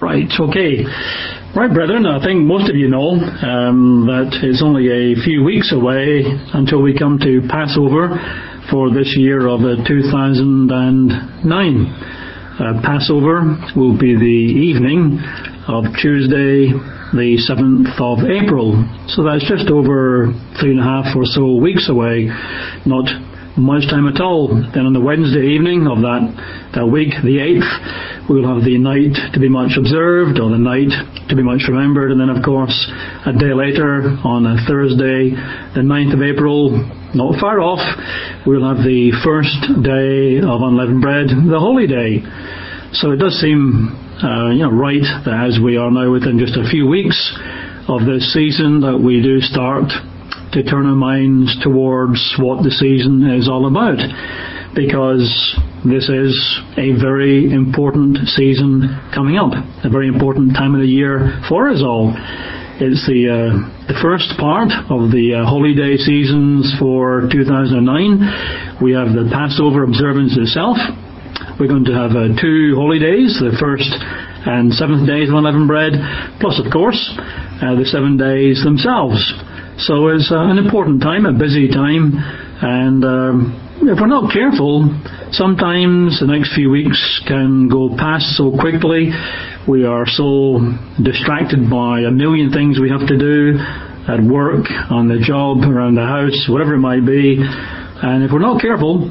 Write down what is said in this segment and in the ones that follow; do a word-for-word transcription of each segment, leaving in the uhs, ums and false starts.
Right, okay. Right, brethren, I think most of you know um, that it's only a few weeks away until we come to Passover for this year of uh, two thousand nine. Uh, Passover will be the evening of Tuesday, the seventh of April. So that's just over three and a half or so weeks away. Not much time at all. Then on the Wednesday evening of that, that week, the eighth, we'll have the night to be much observed, or the night to be much remembered, and then of course a day later, on a Thursday, the ninth of April, not far off, we'll have the first day of unleavened bread, the Holy Day. So it does seem uh, you know, right that as we are now within just a few weeks of this season, that we do start to turn our minds towards what the season is all about, because this is a very important season coming up, a very important time of the year for us all. It's the uh, the first part of the uh, holy day seasons for two thousand nine. We have the Passover observance itself. We're going to have uh, two holy days, the first and seventh days of unleavened bread, plus of course uh, the seven days themselves. So it's uh, an important time, a busy time, and um, if we're not careful, sometimes the next few weeks can go past so quickly. We are so distracted by a million things we have to do at work, on the job, around the house, whatever it might be, and if we're not careful,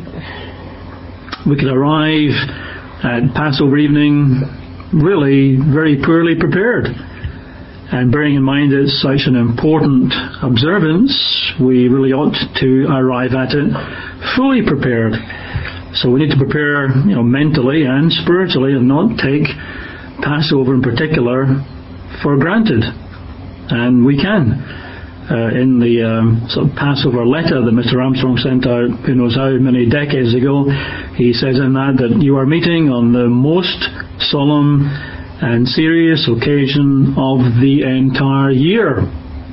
we could arrive at Passover evening really very poorly prepared. And bearing in mind it's such an important observance, we really ought to arrive at it fully prepared. So we need to prepare, you know, mentally and spiritually, and not take Passover in particular for granted. And we can. Uh, in the um, sort of Passover letter that Mister Armstrong sent out, who knows how many decades ago, he says in that that you are meeting on the most solemn and serious occasion of the entire year.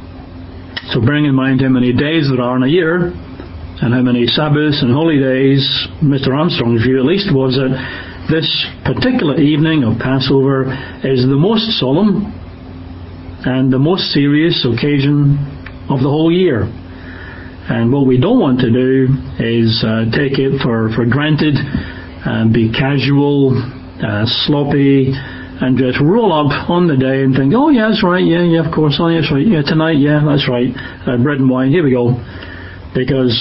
So bearing in mind how many days there are in a year, and how many Sabbaths and holy days, Mister Armstrong's view at least was that this particular evening of Passover is the most solemn and the most serious occasion of the whole year. And what we don't want to do is uh, take it for, for granted, and be casual, uh, sloppy, and just roll up on the day and think, oh yeah, that's right, yeah, yeah, of course, oh yeah, that's right, yeah, tonight, yeah, that's right, uh, bread and wine, here we go. Because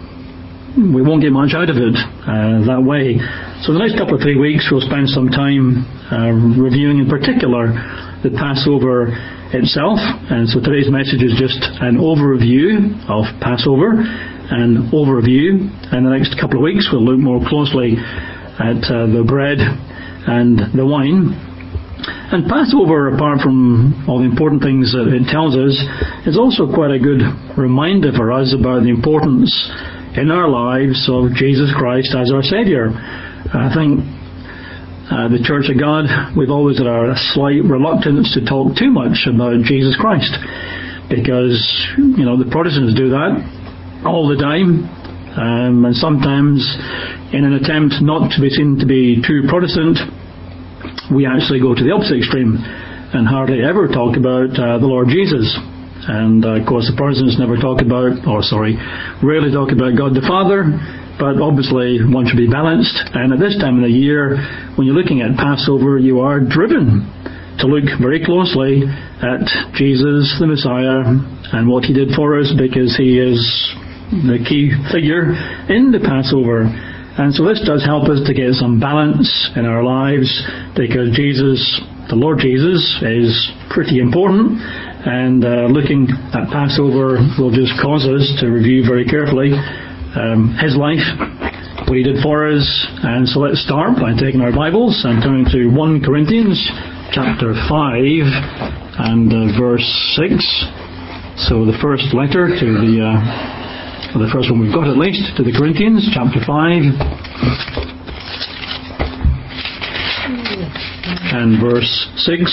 we won't get much out of it uh, that way. So the next couple of three weeks we'll spend some time uh, reviewing in particular the Passover itself. And so today's message is just an overview of Passover, an overview. And the next couple of weeks we'll look more closely at uh, the bread and the wine. And Passover, apart from all the important things that it tells us, is also quite a good reminder for us about the importance in our lives of Jesus Christ as our Saviour. I think uh, the Church of God, we've always had a slight reluctance to talk too much about Jesus Christ, because, you know, the Protestants do that all the time, um, and sometimes in an attempt not to be seen to be too Protestant, we actually go to the opposite extreme and hardly ever talk about uh, the Lord Jesus. And uh, of course the Protestants never talk about, or sorry, rarely talk about God the Father, but obviously one should be balanced. And at this time of the year, when you're looking at Passover, you are driven to look very closely at Jesus the Messiah and what He did for us, because He is the key figure in the Passover. And so this does help us to get some balance in our lives, because Jesus, the Lord Jesus, is pretty important, and uh, looking at Passover will just cause us to review very carefully um, His life, what He did for us. And so let's start by taking our Bibles and turning to First Corinthians chapter five and uh, verse six. So the first letter to the uh, Well, the first one we've got at least, to the Corinthians, chapter five and verse six.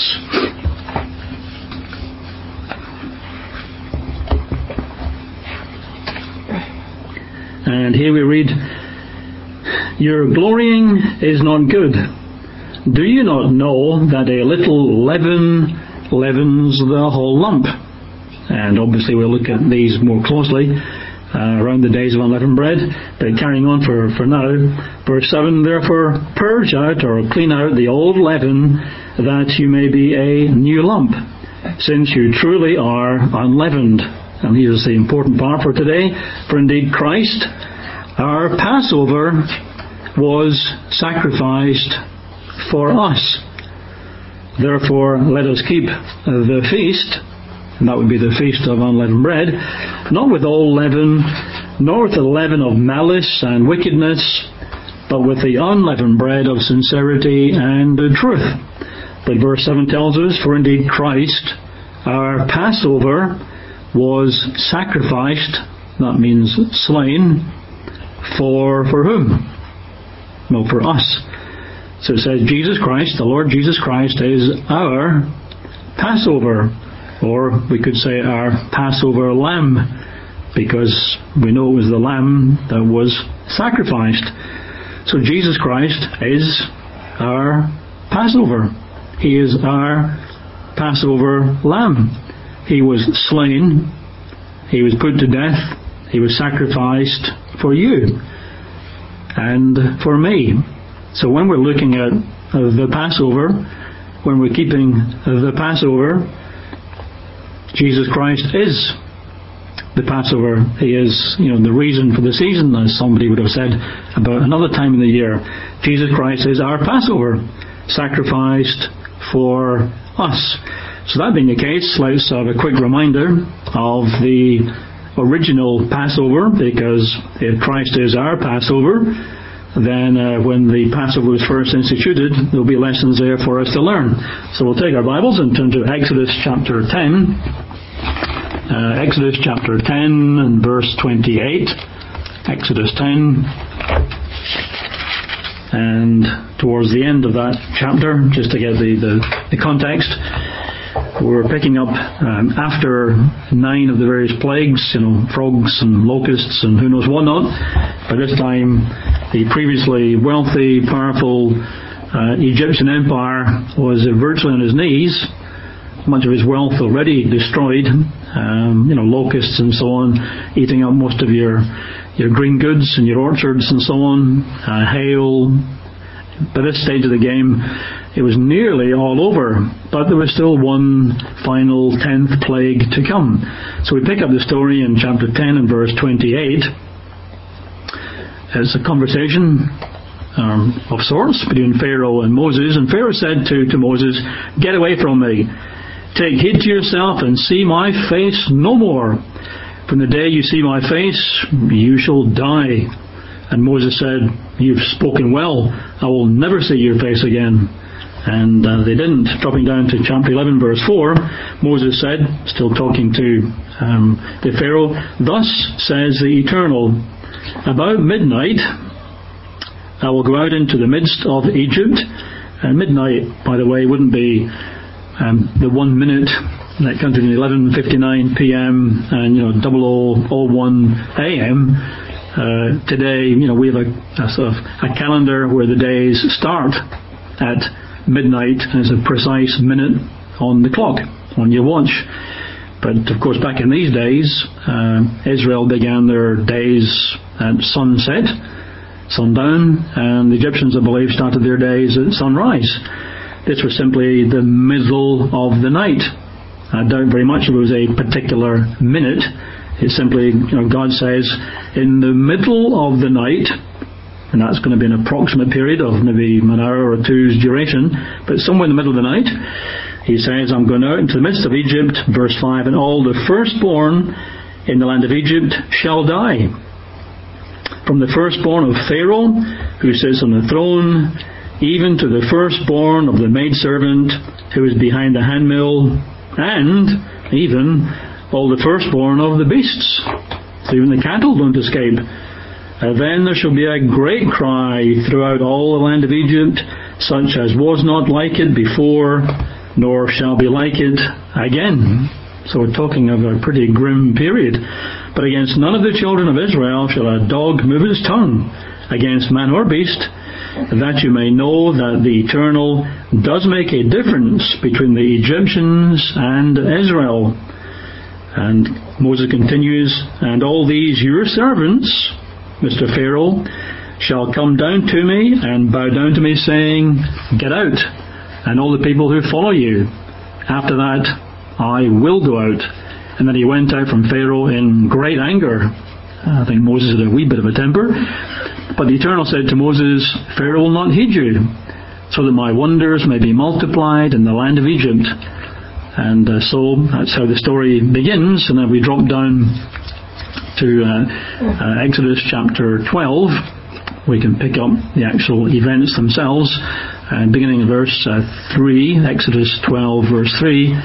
And here we read, your glorying is not good. Do you not know that a little leaven leavens the whole lump? And obviously we'll look at these more closely uh, around the days of unleavened bread. But carrying on for, for now, verse seven, therefore purge out or clean out the old leaven, that you may be a new lump, since you truly are unleavened. And here's the important part for today. For indeed Christ, our Passover, was sacrificed for us. Therefore let us keep the feast, and that would be the feast of unleavened bread, not with old leaven, nor with the leaven of malice and wickedness, but with the unleavened bread of sincerity and truth. But verse seven tells us, for indeed Christ, our Passover, was sacrificed, that means slain, for for whom? No, for us. So it says Jesus Christ, the Lord Jesus Christ, is our Passover, or we could say our Passover lamb, because we know it was the lamb that was sacrificed. So Jesus Christ is our Passover. He is our Passover lamb. He was slain, He was put to death, He was sacrificed for you and for me. So when we're looking at uh, the Passover, when we're keeping uh, the Passover, Jesus Christ is the Passover. He is, you know, the reason for the season, as somebody would have said about another time in the year. Jesus Christ is our Passover, sacrificed for us. So that being the case, let's have a quick reminder of the original Passover, because if Christ is our Passover, then uh, when the Passover was first instituted, there'll be lessons there for us to learn. So we'll take our Bibles and turn to Exodus chapter ten. Uh, Exodus chapter ten and verse twenty-eight. Exodus ten. And towards the end of that chapter, just to get the, the, the context, we're picking up um, after nine of the various plagues, you know, frogs and locusts and who knows what not. By this time, the previously wealthy, powerful uh, Egyptian empire was virtually on his knees. Much of his wealth already destroyed. Um, you know, locusts and so on, eating up most of your your green goods and your orchards and so on. Uh, hail. By this stage of the game, it was nearly all over, but there was still one final tenth plague to come. So we pick up the story in chapter ten and verse twenty-eight. It's a conversation um, of sorts between Pharaoh and Moses, and Pharaoh said to, to Moses, "Get away from me. Take heed to yourself and see my face no more. From the day you see my face, you shall die." And Moses said, "You've spoken well. I will never see your face again." And uh, they didn't. Dropping down to chapter eleven, verse four, Moses said, still talking to um, the Pharaoh, "Thus says the Eternal, about midnight I will go out into the midst of Egypt." And midnight, by the way, wouldn't be um, the one minute that comes in eleven fifty-nine p.m. and, you know, double oh one a.m. Uh, today, you know, we have a, a sort of a calendar where the days start at midnight, and it's a precise minute on the clock, on your watch. But of course, back in these days, uh, Israel began their days at sunset, sundown, and the Egyptians, I believe, started their days at sunrise. This was simply the middle of the night. I doubt very much it was a particular minute. It's simply, you know, God says, in the middle of the night, and that's going to be an approximate period of maybe an hour or two's duration, but somewhere in the middle of the night, He says, "I'm going out into the midst of Egypt," verse five, "and all the firstborn in the land of Egypt shall die. From the firstborn of Pharaoh, who sits on the throne, even to the firstborn of the maidservant who is behind the handmill, and even all the firstborn of the beasts." So even the cattle don't escape. "And then there shall be a great cry throughout all the land of Egypt, such as was not like it before, nor shall be like it again." So we're talking of a pretty grim period. "But against none of the children of Israel shall a dog move his tongue, against man or beast, that you may know that the Eternal does make a difference between the Egyptians and Israel. And Moses continues, and all these your servants, Mister Pharaoh, shall come down to me and bow down to me, saying, get out, and all the people who follow you. After that, I will go out. And then he went out from Pharaoh in great anger. I think Moses had a wee bit of a temper. But the Eternal said to Moses, Pharaoh will not heed you, so that my wonders may be multiplied in the land of Egypt. And uh, so that's how the story begins. And then we drop down to uh, uh, Exodus chapter twelve. We can pick up the actual events themselves. Uh, beginning in verse uh, three, Exodus twelve, verse three.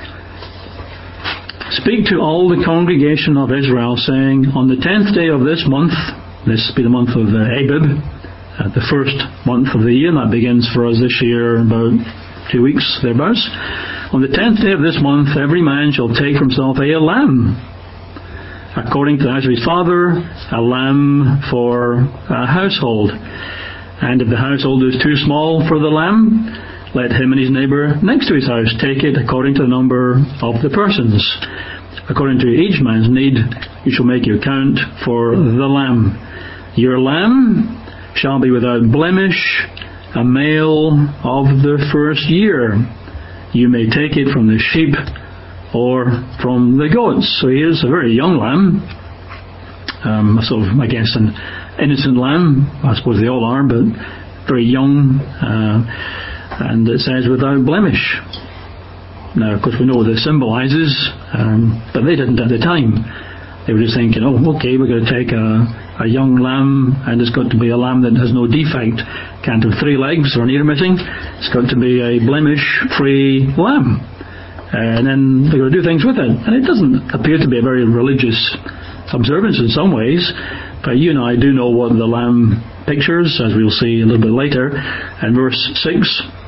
Speak to all the congregation of Israel, saying, on the tenth day of this month, this be the month of uh, Abib, uh, the first month of the year, and that begins for us this year about two weeks, thereabouts. On the tenth day of this month, every man shall take for himself a lamb, according to the house of his father, a lamb for a household. And if the household is too small for the lamb, let him and his neighbour next to his house take it according to the number of the persons. According to each man's need, you shall make your count for the lamb. Your lamb shall be without blemish, a male of the first year. You may take it from the sheep or from the goats. So here's a very young lamb, um, sort of, I guess, an innocent lamb. I suppose they all are, but very young. Uh, and it says without blemish. Now, of course, we know what this symbolises, um, but they didn't at the time. They were just thinking, oh, okay, we're going to take a, a young lamb, and it's got to be a lamb that has no defect. Can't have three legs or an ear missing. It's got to be a blemish-free lamb. Uh, and then they're going to do things with it. And it doesn't appear to be a very religious observance in some ways, but you and I do know what the lamb pictures, as we'll see a little bit later. And verse six,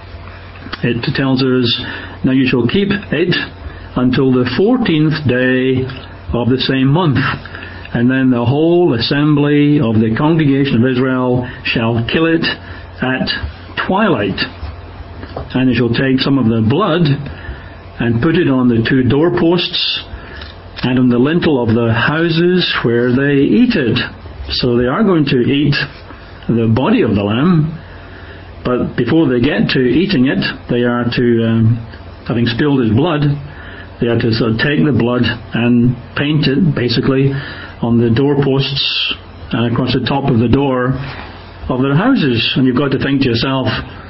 it tells us, now you shall keep it until the fourteenth day of the same month, and then the whole assembly of the congregation of Israel shall kill it at twilight. And they shall take some of the blood and put it on the two doorposts and on the lintel of the houses where they eat it. So they are going to eat the body of the lamb, but before they get to eating it, they are to, um, having spilled his blood, they are to sort of take the blood and paint it, basically, on the doorposts and across the top of the door of their houses. And you've got to think to yourself,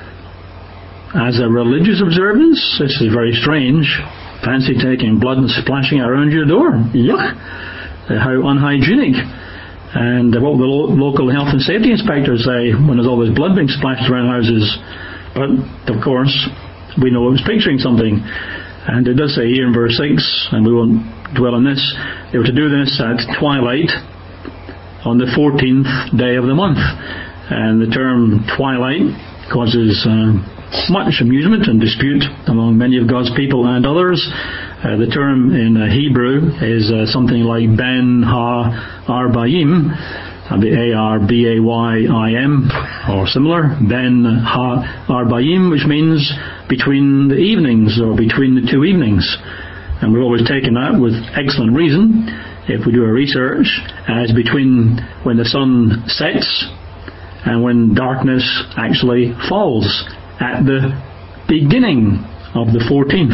as a religious observance, this is very strange. Fancy taking blood and splashing it around your door. Yuck! How unhygienic. And what will the lo- local health and safety inspectors say when there's all this blood being splashed around houses? But, of course, we know it was picturing something. And it does say here in verse six, and we won't dwell on this, they were to do this at twilight on the fourteenth day of the month. And the term twilight causes uh, much amusement and dispute among many of God's people and others. Uh, the term in uh, Hebrew is uh, something like Ben Ha-Arbayim, A R B A Y I M, or similar, Ben Ha-Arbayim, which means between the evenings, or between the two evenings. And we've always taken that with excellent reason, if we do our research, as between when the sun sets and when darkness actually falls, at the beginning of the fourteenth.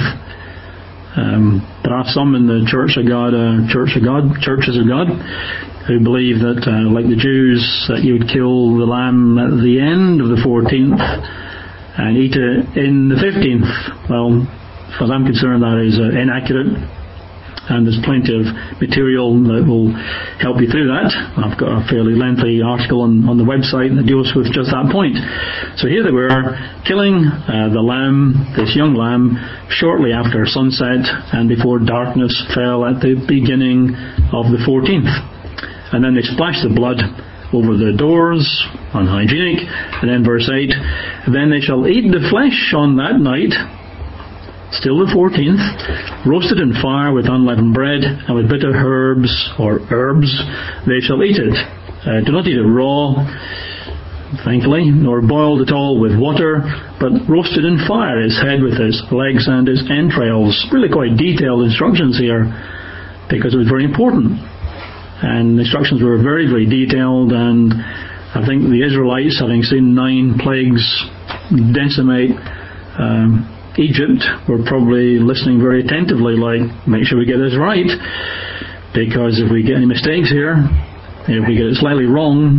Um, there are some in the Church of God, uh, Church of God, Churches of God, who believe that, uh, like the Jews, that you would kill the lamb at the end of the fourteenth and eat it in the fifteenth. Well, as far as I'm concerned, that is uh, inaccurate, and there's plenty of material that will help you through that. I've got a fairly lengthy article on, on the website that deals with just that point. So here they were, killing uh, the lamb, this young lamb, shortly after sunset and before darkness fell at the beginning of the fourteenth. And then they splashed the blood over the doors, unhygienic. And then verse eight, then they shall eat the flesh on that night, still the fourteenth, roasted in fire with unleavened bread and with bitter herbs or herbs, they shall eat it. Uh, do not eat it raw. thankfully, nor boiled at all with water, but roasted in fire, his head with his legs and his entrails. Really quite detailed instructions here, because it was very important. And the instructions were very, very detailed, and I think the Israelites, having seen nine plagues decimate um, Egypt, were probably listening very attentively, like, make sure we get this right, because if we get any mistakes here, if we get it slightly wrong,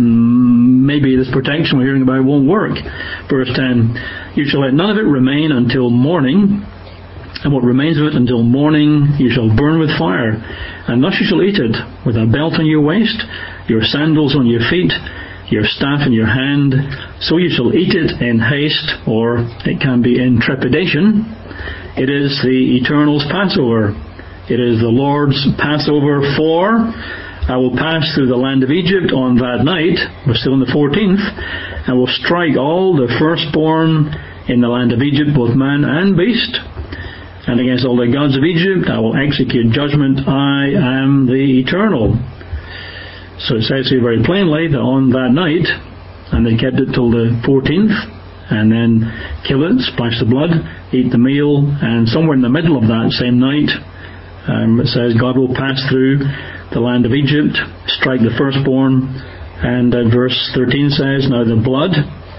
maybe this protection we're hearing about won't work. Verse ten, you shall let none of it remain until morning, and what remains of it until morning you shall burn with fire, and thus you shall eat it, with a belt on your waist, your sandals on your feet, your staff in your hand, so you shall eat it in haste, or it can be in trepidation. It is the Eternal's Passover. It is the Lord's Passover, for I will pass through the land of Egypt on that night, we're still in the fourteenth, and will strike all the firstborn in the land of Egypt, both man and beast. And against all the gods of Egypt I will execute judgment. I am the Eternal. So it says here very plainly that on that night, and they kept it till the fourteenth, and then kill it, splash the blood, eat the meal, and somewhere in the middle of that same night, um, it says God will pass through the land of Egypt, strike the firstborn, and uh, verse thirteen says, now the blood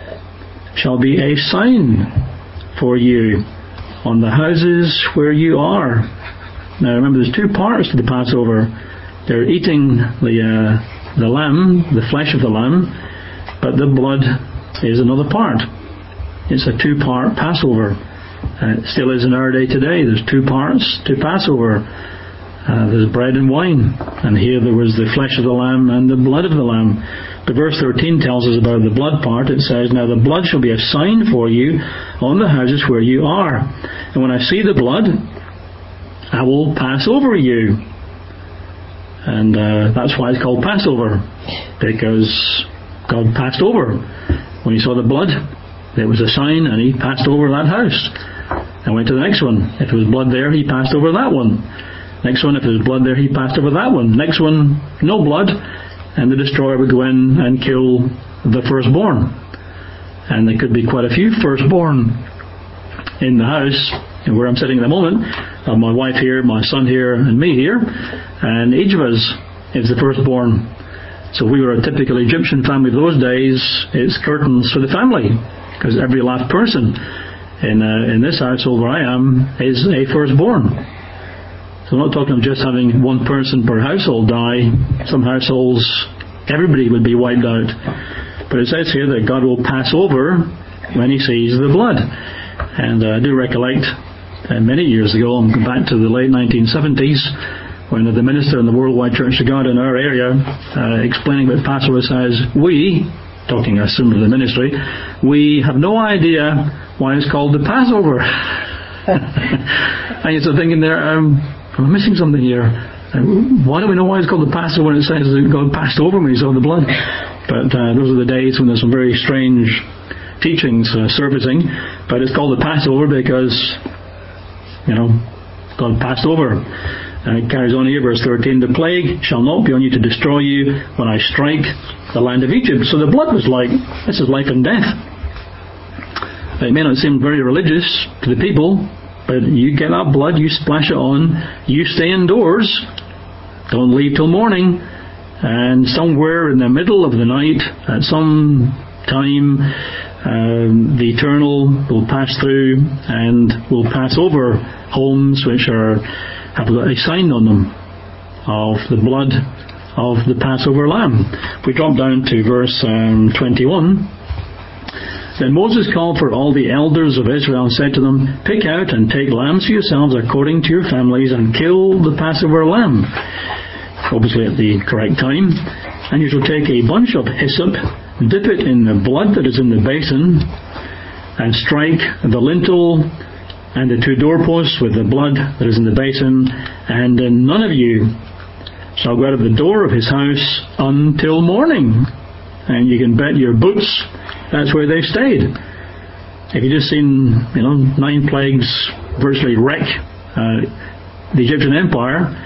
shall be a sign for you on the houses where you are. Now remember, there's two parts to the Passover. They're eating the uh, the lamb, the flesh of the lamb, but the blood is another part. It's a two-part Passover. Uh, it still is in our day today. There's two parts to Passover. Uh, there's bread and wine, and here there was the flesh of the lamb and the blood of the lamb. But verse thirteen tells us about the blood part. It says, now the blood shall be a sign for you on the houses where you are. And when I see the blood, I will pass over you. And uh, that's why it's called Passover, because God passed over. When he saw the blood, it was a sign, and he passed over that house and went to the next one. If there was blood there, he passed over that one. Next one, if there was blood there, he passed over that one. Next one, no blood, and the destroyer would go in and kill the firstborn. And there could be quite a few firstborn in the house, and where I'm sitting at the moment. I have my wife here, my son here, and me here, and each of us is the firstborn. So we were a typical Egyptian family of those days. It's curtains for the family, because every last person in uh, in this household where I am is a firstborn. So I'm not talking of just having one person per household die. Some households, everybody would be wiped out. But it says here that God will pass over when he sees the blood. And uh, I do recollect uh, many years ago, I'm going back to the late nineteen seventies, when the minister in the Worldwide Church of God in our area, uh, explaining what Passover says, we, talking I assume of the ministry, we have no idea why it's called the Passover. And you're sort of thinking there, um, I'm missing something here. Uh, why do we know why it's called the Passover when it says that God passed over me, he saw the blood? But uh, those are the days when there's some very strange teachings uh, surfacing. But it's called the Passover because, you know, God passed over. And it carries on here, verse thirteen, the plague shall not be on you to destroy you when I strike the land of Egypt. So the blood was like, this is life and death. It may not seem very religious to the people, but you get that blood, you splash it on, you stay indoors, don't leave till morning, and somewhere in the middle of the night, at some time, um, the Eternal will pass through and will pass over homes which are have got a sign on them of the blood of the Passover lamb. We drop down to verse um, twenty-one. Then Moses called for all the elders of Israel and said to them, pick out and take lambs for yourselves according to your families, and kill the Passover lamb, obviously at the correct time. And you shall take a bunch of hyssop, dip it in the blood that is in the basin, and strike the lintel and the two doorposts with the blood that is in the basin, and then none of you shall go out of the door of his house until morning. And you can bet your boots that's where they've stayed. If you've just seen, you know, nine plagues virtually wreck uh, the Egyptian Empire,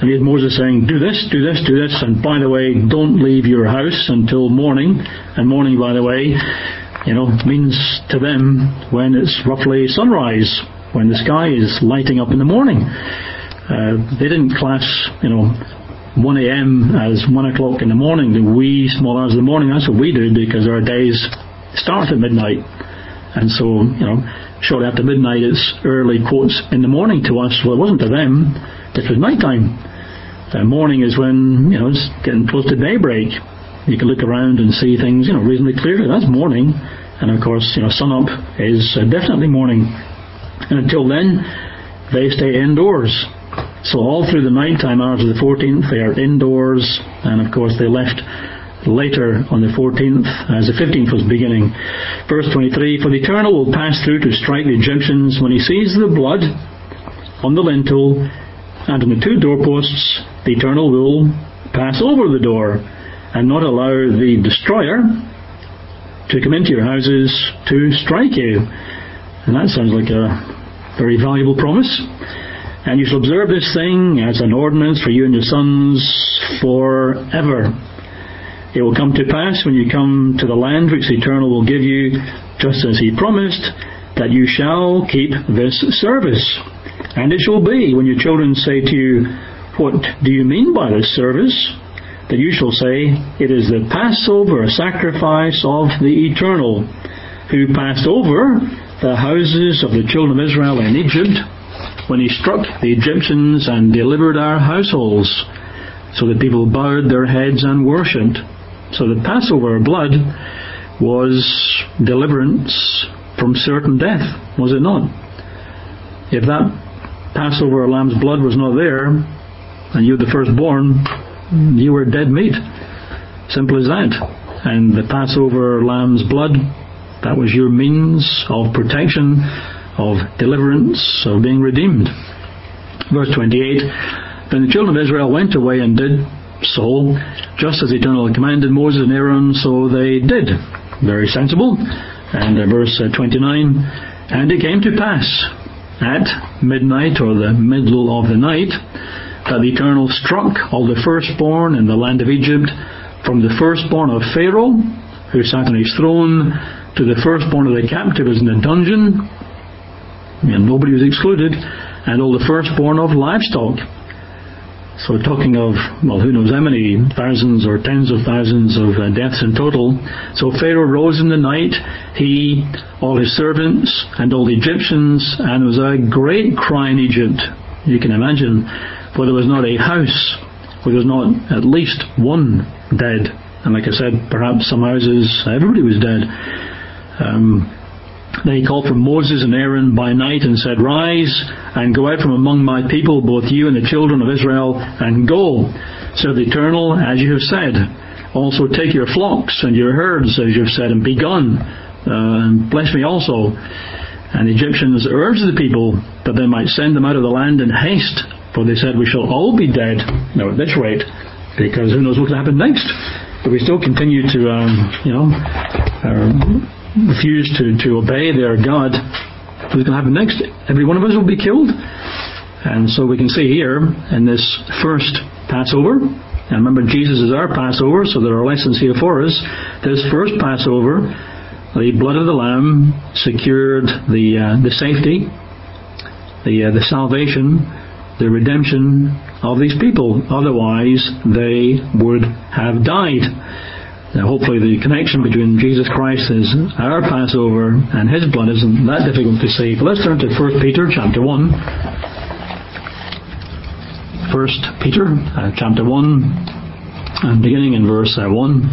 And here's Moses saying, do this, do this, do this, and by the way, don't leave your house until morning. And morning, by the way, you know, means to them when it's roughly sunrise, when the sky is lighting up in the morning. Uh, they didn't class, you know, one a.m. as one o'clock in the morning, the wee small hours of the morning. That's what we do, because our days start at midnight. And so, you know, shortly after midnight, it's early, quotes, in the morning to us. Well, it wasn't to them. It was nighttime. Uh, morning is when, you know, it's getting close to daybreak. You can look around and see things, you know, reasonably clearly. That's morning. And of course, you know, sun-up is uh, definitely morning. And until then, they stay indoors. So all through the nighttime hours of the fourteenth, they are indoors. And of course, they left later on the fourteenth, as the fifteenth was beginning. Verse twenty-three, for the Eternal will pass through to strike the Egyptians when he sees the blood on the lintel and on the two doorposts. The Eternal will pass over the door and not allow the destroyer to come into your houses to strike you. And that sounds like a very valuable promise. And you shall observe this thing as an ordinance for you and your sons forever. It will come to pass when you come to the land which the Eternal will give you, just as he promised, that you shall keep this service. And it shall be, when your children say to you, what do you mean by this service? That you shall say, it is the Passover sacrifice of the Eternal, who passed over the houses of the children of Israel in Egypt, when he struck the Egyptians and delivered our households. So the people bowed their heads and worshipped. So the Passover blood was deliverance from certain death, was it not? If that Passover lamb's blood was not there, and you were the firstborn, you were dead meat. Simple as that. And the Passover lamb's blood, that was your means of protection, of deliverance, of being redeemed. Verse twenty-eight, then the children of Israel went away and did so, just as the Eternal commanded Moses and Aaron, so they did. Very sensible. And uh, verse uh, twenty-nine, and it came to pass at midnight, or the middle of the night, that the Eternal struck all the firstborn in the land of Egypt, from the firstborn of Pharaoh, who sat on his throne, to the firstborn of the captives in the dungeon, and nobody was excluded, and all the firstborn of livestock. So talking of, well, who knows how many thousands or tens of thousands of uh, deaths in total. So Pharaoh rose in the night, he, all his servants, and all the Egyptians, and there was a great cry in Egypt. You can imagine, for there was not a house where there was not at least one dead. And like I said, perhaps some houses, everybody was dead. Um, Then he called for Moses and Aaron by night and said, rise and go out from among my people, both you and the children of Israel, and go. So the Eternal, as you have said, also take your flocks and your herds, as you have said, and be gone, uh, and bless me also. And the Egyptians urged the people that they might send them out of the land in haste, for they said, we shall all be dead, now at this rate, because who knows what will happen next. But we still continue to, um, you know, uh, refuse to, to obey their God. What's going to happen next? Every one of us will be killed. And so we can see here in this first Passover, and remember Jesus is our Passover, so there are lessons here for us. This first Passover, the blood of the Lamb secured the uh, the safety, the uh, the salvation, the redemption of these people. Otherwise, they would have died. Now, hopefully the connection between Jesus Christ as our Passover and His blood isn't that difficult to see. But let's turn to First Peter chapter one. First Peter uh, chapter one, and beginning in verse uh, one.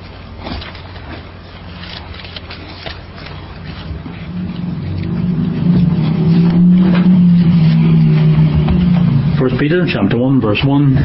First Peter chapter one, verse one.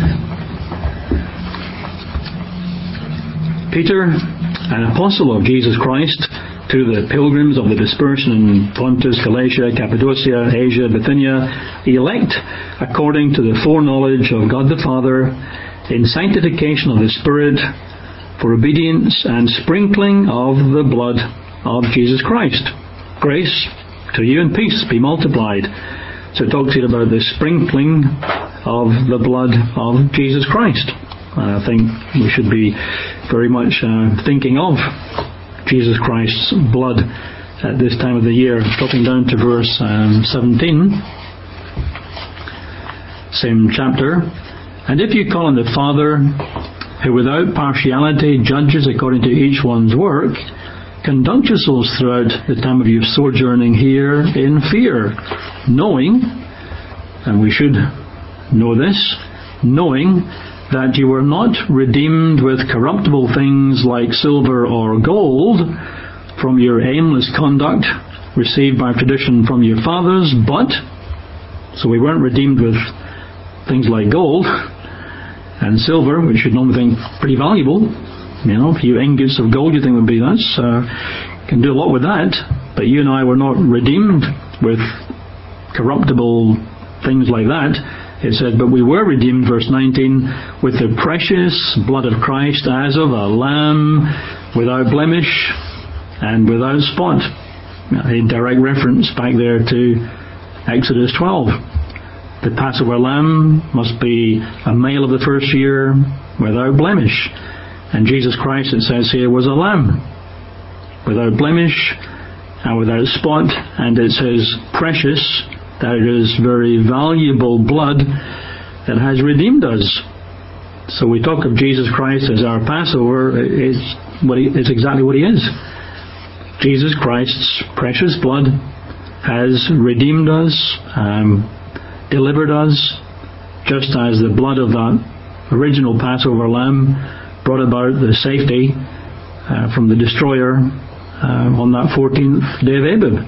Peter, an apostle of Jesus Christ, to the pilgrims of the dispersion in Pontus, Galatia, Cappadocia, Asia, Bithynia, elect according to the foreknowledge of God the Father, in sanctification of the Spirit, for obedience and sprinkling of the blood of Jesus Christ. Grace to you and peace be multiplied. So it talks here about the sprinkling of the blood of Jesus Christ. I think we should be very much uh, thinking of Jesus Christ's blood at this time of the year. Dropping down to verse um, seventeen, same chapter. And if you call on the Father, who without partiality judges according to each one's work, conduct yourselves throughout the time of your sojourning here in fear, knowing, and we should know this, knowing that you were not redeemed with corruptible things like silver or gold from your aimless conduct received by tradition from your fathers, but, so we weren't redeemed with things like gold and silver, which you'd normally think pretty valuable. You know, a few ingots of gold you think would be, that's, uh, can do a lot with that. But you and I were not redeemed with corruptible things like that. It said, but we were redeemed, verse nineteen, with the precious blood of Christ as of a lamb without blemish and without spot. A direct reference back there to Exodus twelve. The Passover lamb must be a male of the first year without blemish. And Jesus Christ, it says here, was a lamb without blemish and without spot. And it says precious, that it is very valuable blood that has redeemed us. So we talk of Jesus Christ as our Passover. It's, what he, it's exactly what he is. Jesus Christ's precious blood has redeemed us, um, delivered us, just as the blood of that original Passover lamb brought about the safety uh, from the destroyer uh, on that fourteenth day of Abib.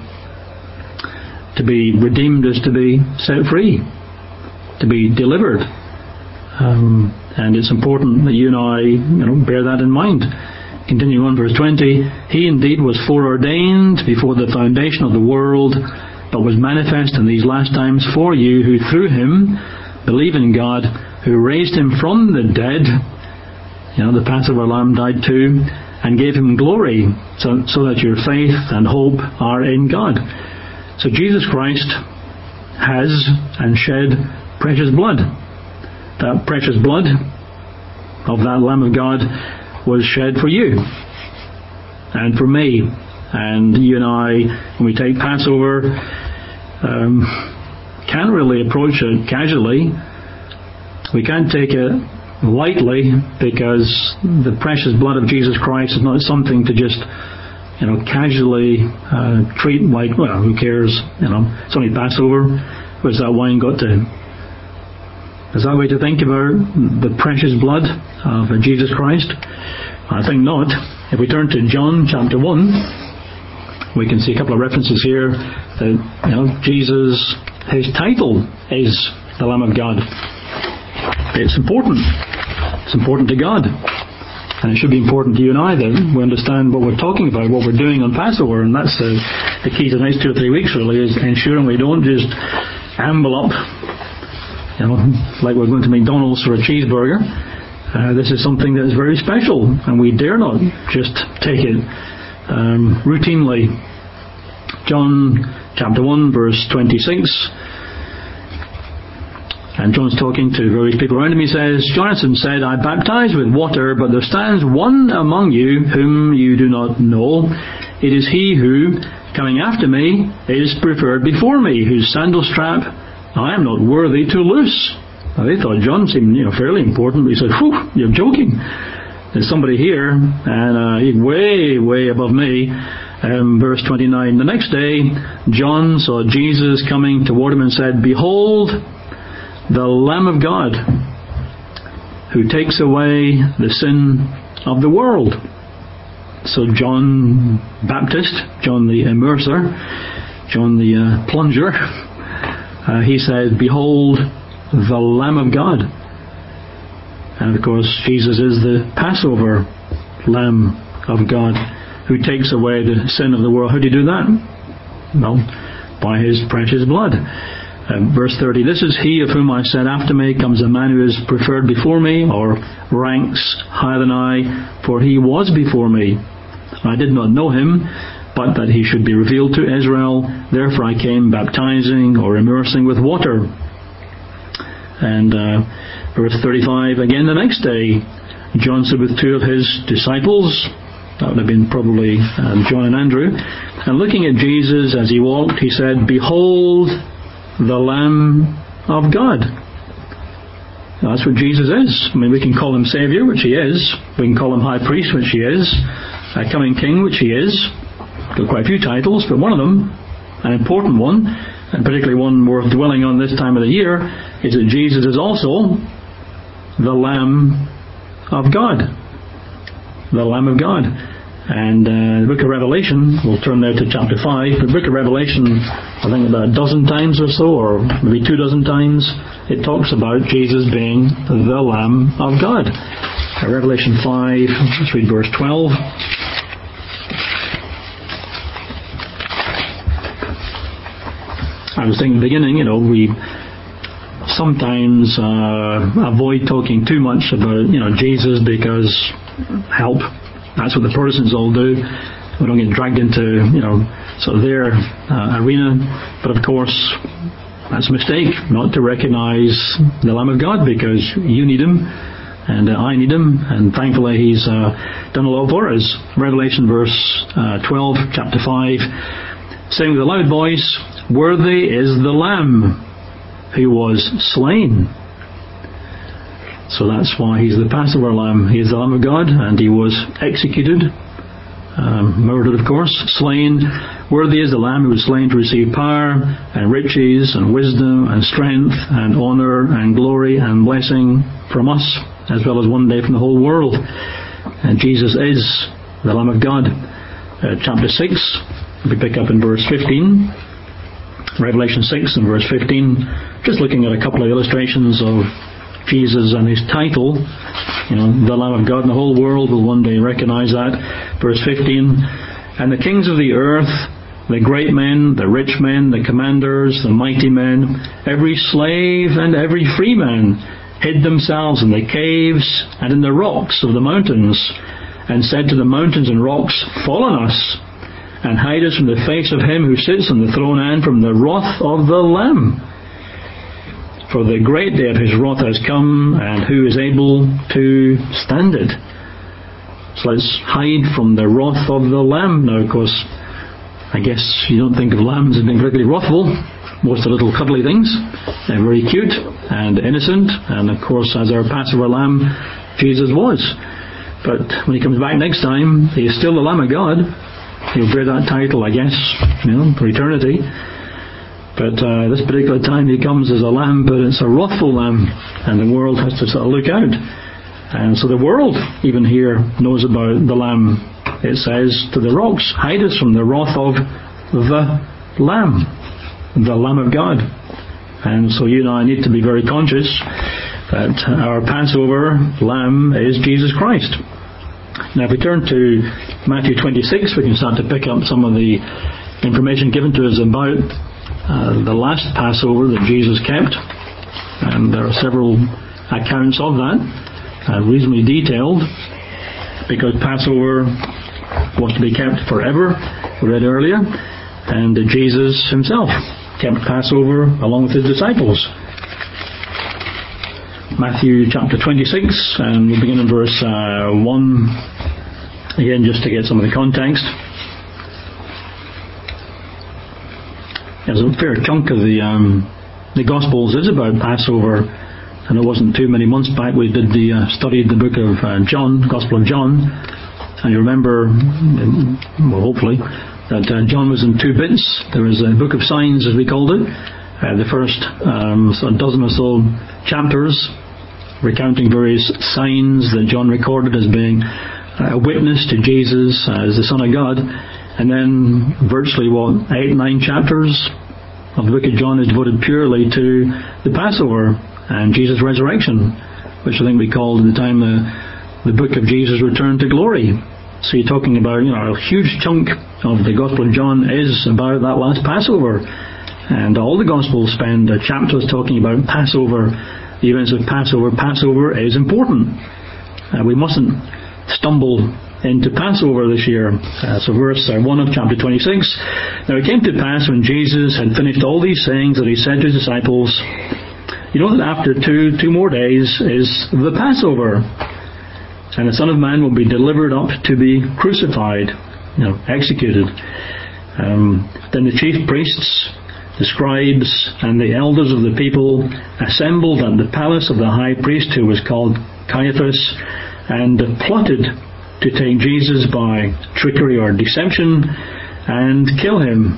To be redeemed is to be set free, to be delivered. Um, and it's important that you and I, you know, bear that in mind. Continuing on verse twenty, he indeed was foreordained before the foundation of the world, but was manifest in these last times for you, who through him believe in God, who raised him from the dead. You know, the Passover lamb died too, and gave him glory, so, so that your faith and hope are in God. So Jesus Christ has and shed precious blood. That precious blood of that Lamb of God was shed for you and for me. And you and I, when we take Passover, um, can't really approach it casually. We can't take it lightly, because the precious blood of Jesus Christ is not something to just, you know, casually uh, treat like, well, who cares? You know, it's only Passover. Where's that wine got to? Is that a way to think about the precious blood of Jesus Christ? I think not. If we turn to John chapter one, we can see a couple of references here that, you know, Jesus, his title is the Lamb of God. It's important. It's important to God. And it should be important to you and I that we understand what we're talking about, what we're doing on Passover. And that's the, the key to the next two or three weeks, really, is ensuring we don't just amble up, you know, like we're going to McDonald's for a cheeseburger. Uh, this is something that is very special, and we dare not just take it um, routinely. John chapter one, verse twenty-six. And John's talking to various people around him. He says, Jonathan said, I baptize with water, but there stands one among you whom you do not know. It is he who, coming after me, is preferred before me, whose sandal strap I am not worthy to loose. Now, they thought John seemed, you know, fairly important, but he said, whew, you're joking. There's somebody here, and uh, he's way, way above me. Um, verse twenty-nine, the next day, John saw Jesus coming toward him and said, Behold, the Lamb of God, who takes away the sin of the world. So John Baptist, John the immerser, John the uh, plunger, uh, he said, Behold, the Lamb of God. And of course, Jesus is the Passover Lamb of God, who takes away the sin of the world. How do you do that? Well, by his precious blood. Uh, verse thirty, this is he of whom I said, after me comes a man who is preferred before me, or ranks higher than I, for he was before me. I did not know him, but but that he should be revealed to Israel. Therefore I came baptizing or immersing with water. And uh, verse thirty-five, again the next day, John stood with two of his disciples. That would have been probably um, John and Andrew. And looking at Jesus as he walked, he said, "Behold the Lamb of God." Now, that's what Jesus is. I mean, we can call him Saviour, which he is. We can call him High Priest, which he is. A coming King, which he is. Got quite a few titles, but one of them, an important one, and particularly one worth dwelling on this time of the year, is that Jesus is also the Lamb of God. The Lamb of God. And uh, the book of Revelation, we'll turn there to chapter five, the book of Revelation, I think about a dozen times or so, or maybe two dozen times, it talks about Jesus being the Lamb of God. Uh, Revelation five, let's read verse twelve. I was thinking at the beginning, you know, we sometimes uh, avoid talking too much about, you know, Jesus because, help, that's what the Protestants all do. We don't get dragged into, you know, sort of their uh, arena. But of course, that's a mistake not to recognize the Lamb of God, because you need him and uh, I need him, and thankfully he's uh, done a lot for us. Revelation verse uh, twelve, chapter five, saying with a loud voice, "Worthy is the Lamb who was slain." So that's why he's the Passover Lamb. He is the Lamb of God, and he was executed, um, murdered of course, slain. Worthy is the Lamb who was slain to receive power and riches and wisdom and strength and honour and glory and blessing from us, as well as one day from the whole world. And Jesus is the Lamb of God. Uh, chapter six, we pick up in verse fifteen. Revelation six and verse fifteen, just looking at a couple of illustrations of Jesus and his title, you know, the Lamb of God, and the whole world will one day recognize that. Verse fifteen, "And the kings of the earth, the great men, the rich men, the commanders, the mighty men, every slave and every free man, hid themselves in the caves and in the rocks of the mountains, and said to the mountains and rocks, Fall on us, and hide us from the face of him who sits on the throne and from the wrath of the Lamb. For the great day of his wrath has come, and who is able to stand it?" So let's hide from the wrath of the Lamb. Now, of course, I guess you don't think of lambs as being particularly wrathful. Most are little cuddly things. They're very cute and innocent. And of course, as our Passover Lamb, Jesus was. But when he comes back next time, he is still the Lamb of God. He'll bear that title, I guess, you know, for eternity. But uh, this particular time he comes as a lamb, but it's a wrathful lamb, and the world has to sort of look out. And so the world, even here, knows about the Lamb. It says to the rocks, "Hide us from the wrath of the Lamb," the Lamb of God. And so you and I need to be very conscious that our Passover Lamb is Jesus Christ. Now, if we turn to Matthew twenty-six, we can start to pick up some of the information given to us about uh, the last Passover that Jesus kept. And there are several accounts of that, uh, reasonably detailed, because Passover was to be kept forever, we read earlier, and uh, Jesus himself kept Passover along with his disciples. Matthew chapter twenty-six, and we'll begin in verse uh, one, again just to get some of the context. There's a fair chunk of the um, the Gospels is about Passover, and it wasn't too many months back we did the uh, studied the book of uh, John, Gospel of John, and you remember, well hopefully, that uh, John was in two bits. There was a book of signs, as we called it, uh, the first um, sort of dozen or so chapters recounting various signs that John recorded as being a witness to Jesus as the Son of God. And then virtually, what, eight, nine chapters of the book of John is devoted purely to the Passover and Jesus' resurrection, which I think we called at the time the, the book of Jesus' return to glory. So you're talking about, you know, a huge chunk of the Gospel of John is about that last Passover. And all the Gospels spend chapters talking about Passover, the events of Passover. Passover is important. Uh, we mustn't stumble into Passover this year. Uh, so verse uh, one of chapter twenty-six. Now it came to pass when Jesus had finished all these sayings that he said to his disciples, you know that after two two more days is the Passover, and the Son of Man will be delivered up to be crucified, you know, executed. Um, then the chief priests, the scribes, and the elders of the people assembled at the palace of the high priest, who was called Caiaphas, and plotted to take Jesus by trickery or deception and kill him.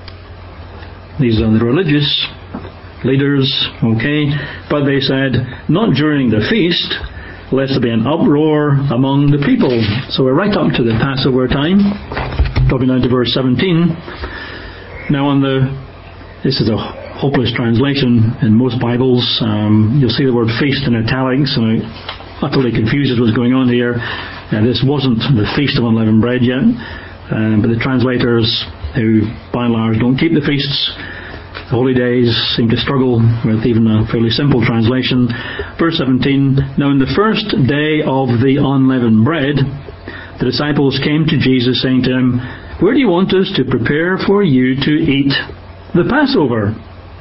These are the religious leaders, okay, but they said, not during the feast, lest there be an uproar among the people. So we're right up to the Passover time, dropping down to verse seventeen. Now on the, this is a hopeless translation in most Bibles. Um, you'll see the word feast in italics, and it utterly confuses what's going on here. Now, this wasn't the Feast of Unleavened Bread yet, uh, but the translators, who by and large don't keep the feasts, the holy days, seem to struggle with even a fairly simple translation. Verse seventeen, now in the first day of the unleavened bread, the disciples came to Jesus, saying to him, where do you want us to prepare for you to eat the Passover?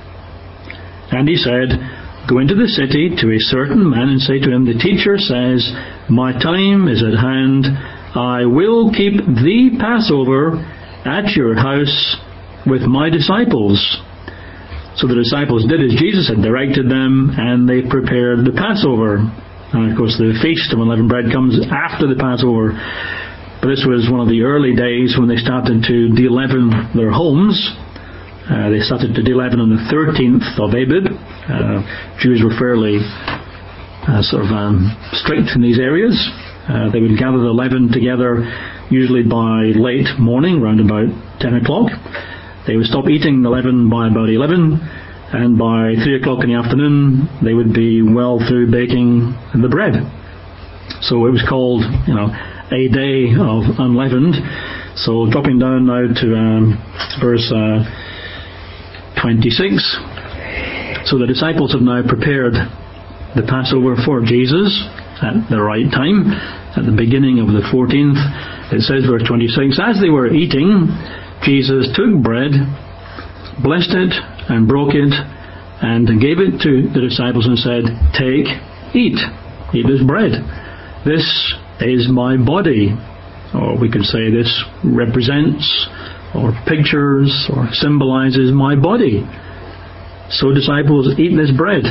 And he said, go into the city to a certain man and say to him, the teacher says, my time is at hand. I will keep the Passover at your house with my disciples. So the disciples did as Jesus had directed them, and they prepared the Passover. And of course the Feast of Unleavened Bread comes after the Passover. But this was one of the early days when they started to de-leaven their homes. Uh, they started to de-leaven on the thirteenth of Abib. Uh, Jews were fairly uh, sort of um, strict in these areas. Uh, they would gather the leaven together usually by late morning, around about ten o'clock. They would stop eating the leaven by about eleven, and by three o'clock in the afternoon they would be well through baking the bread. So it was called, you know, a day of unleavened. So dropping down now to um, verse uh, twenty-six. So the disciples have now prepared the Passover for Jesus at the right time, at the beginning of the fourteenth. It says, verse twenty-six, as they were eating, Jesus took bread, blessed it, and broke it, and gave it to the disciples and said, take, eat, eat this bread. This is my body. Or we could say this represents or pictures or symbolizes my body. So disciples, eat this bread.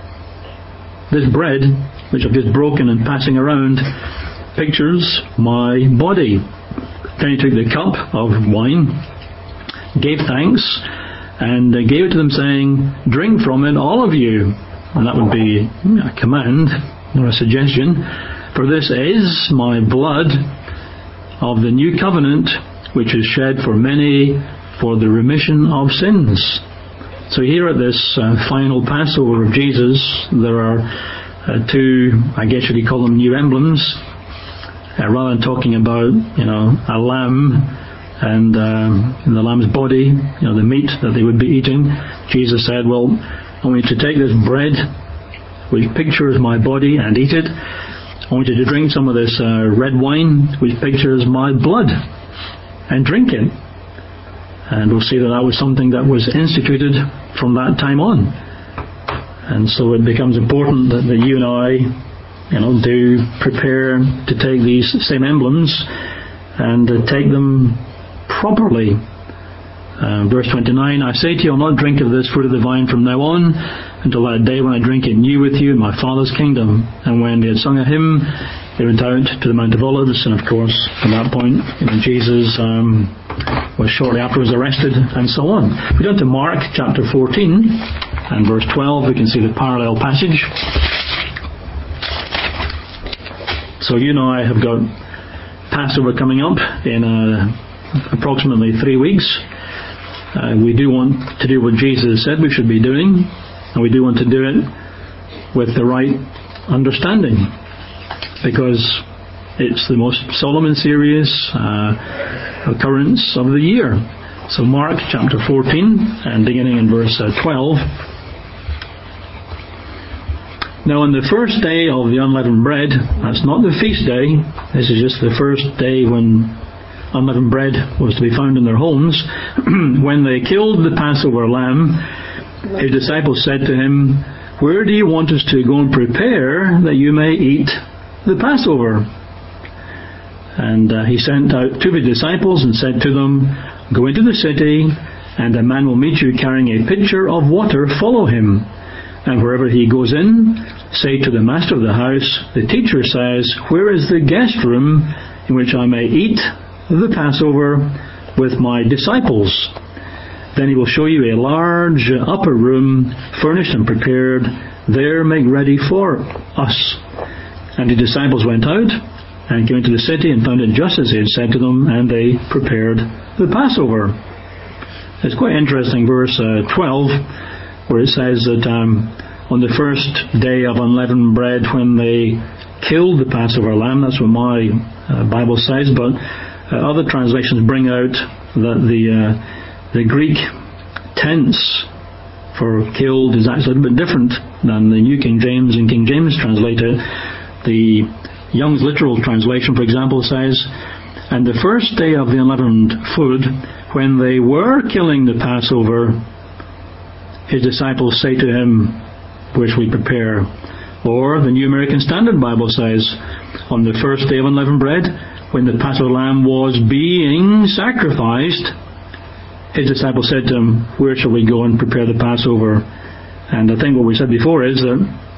This bread, which I've just broken and passing around, pictures my body. Then he took the cup of wine, gave thanks, and gave it to them, saying, drink from it, all of you. And that would be a command, not a suggestion. For this is my blood of the new covenant, which is shed for many for the remission of sins. So here at this uh, final Passover of Jesus, there are uh, two, I guess you could call them new emblems. Uh, rather than talking about, you know, a lamb and um, the lamb's body, you know, the meat that they would be eating, Jesus said, well, I want you to take this bread, which pictures my body, and eat it. I want you to drink some of this uh, red wine, which pictures my blood, and drink it. And we'll see that that was something that was instituted from that time on. And so it becomes important that, that you and I, you know, do prepare to take these same emblems and uh, take them properly. Uh, verse twenty-nine, I say to you, I'll not drink of this fruit of the vine from now on until that day when I drink it new with you in my Father's kingdom. And when they had sung a hymn, they went out to the Mount of Olives. And of course, from that point, you know, Jesus um, was shortly afterwards arrested, and so on. We go to Mark chapter fourteen and verse twelve. We can see the parallel passage. So you and I have got Passover coming up in uh, approximately three weeks. Uh, we do want to do what Jesus said we should be doing, and we do want to do it with the right understanding, because it's the most solemn and serious uh, occurrence of the year. So Mark chapter fourteen, and beginning in verse uh, twelve. Now on the first day of the unleavened bread, that's not the feast day, this is just the first day when unleavened bread was to be found in their homes, when they killed the Passover lamb, his disciples said to him, "Where do you want us to go and prepare that you may eat the Passover?" And uh, he sent out two of his disciples and said to them, "Go into the city, and a man will meet you carrying a pitcher of water. Follow him. And wherever he goes in, say to the master of the house, 'The teacher says, where is the guest room in which I may eat the Passover with my disciples?' Then he will show you a large upper room, furnished and prepared. There make ready for us." And the disciples went out and came into the city and found it just as he had said to them, and they prepared the Passover. It's quite interesting, verse uh, twelve, where it says that um, on the first day of unleavened bread, when they killed the Passover lamb, that's what my uh, Bible says, but uh, other translations bring out that the uh, the Greek tense for killed is actually a little bit different than the New King James and King James translate it. The Young's literal translation, for example, says, "And the first day of the unleavened food, when they were killing the Passover, his disciples say to him, where shall we prepare?" Or the New American Standard Bible says, "On the first day of unleavened bread, when the Passover lamb was being sacrificed, his disciples said to him, where shall we go and prepare the Passover?" And I think what we said before is that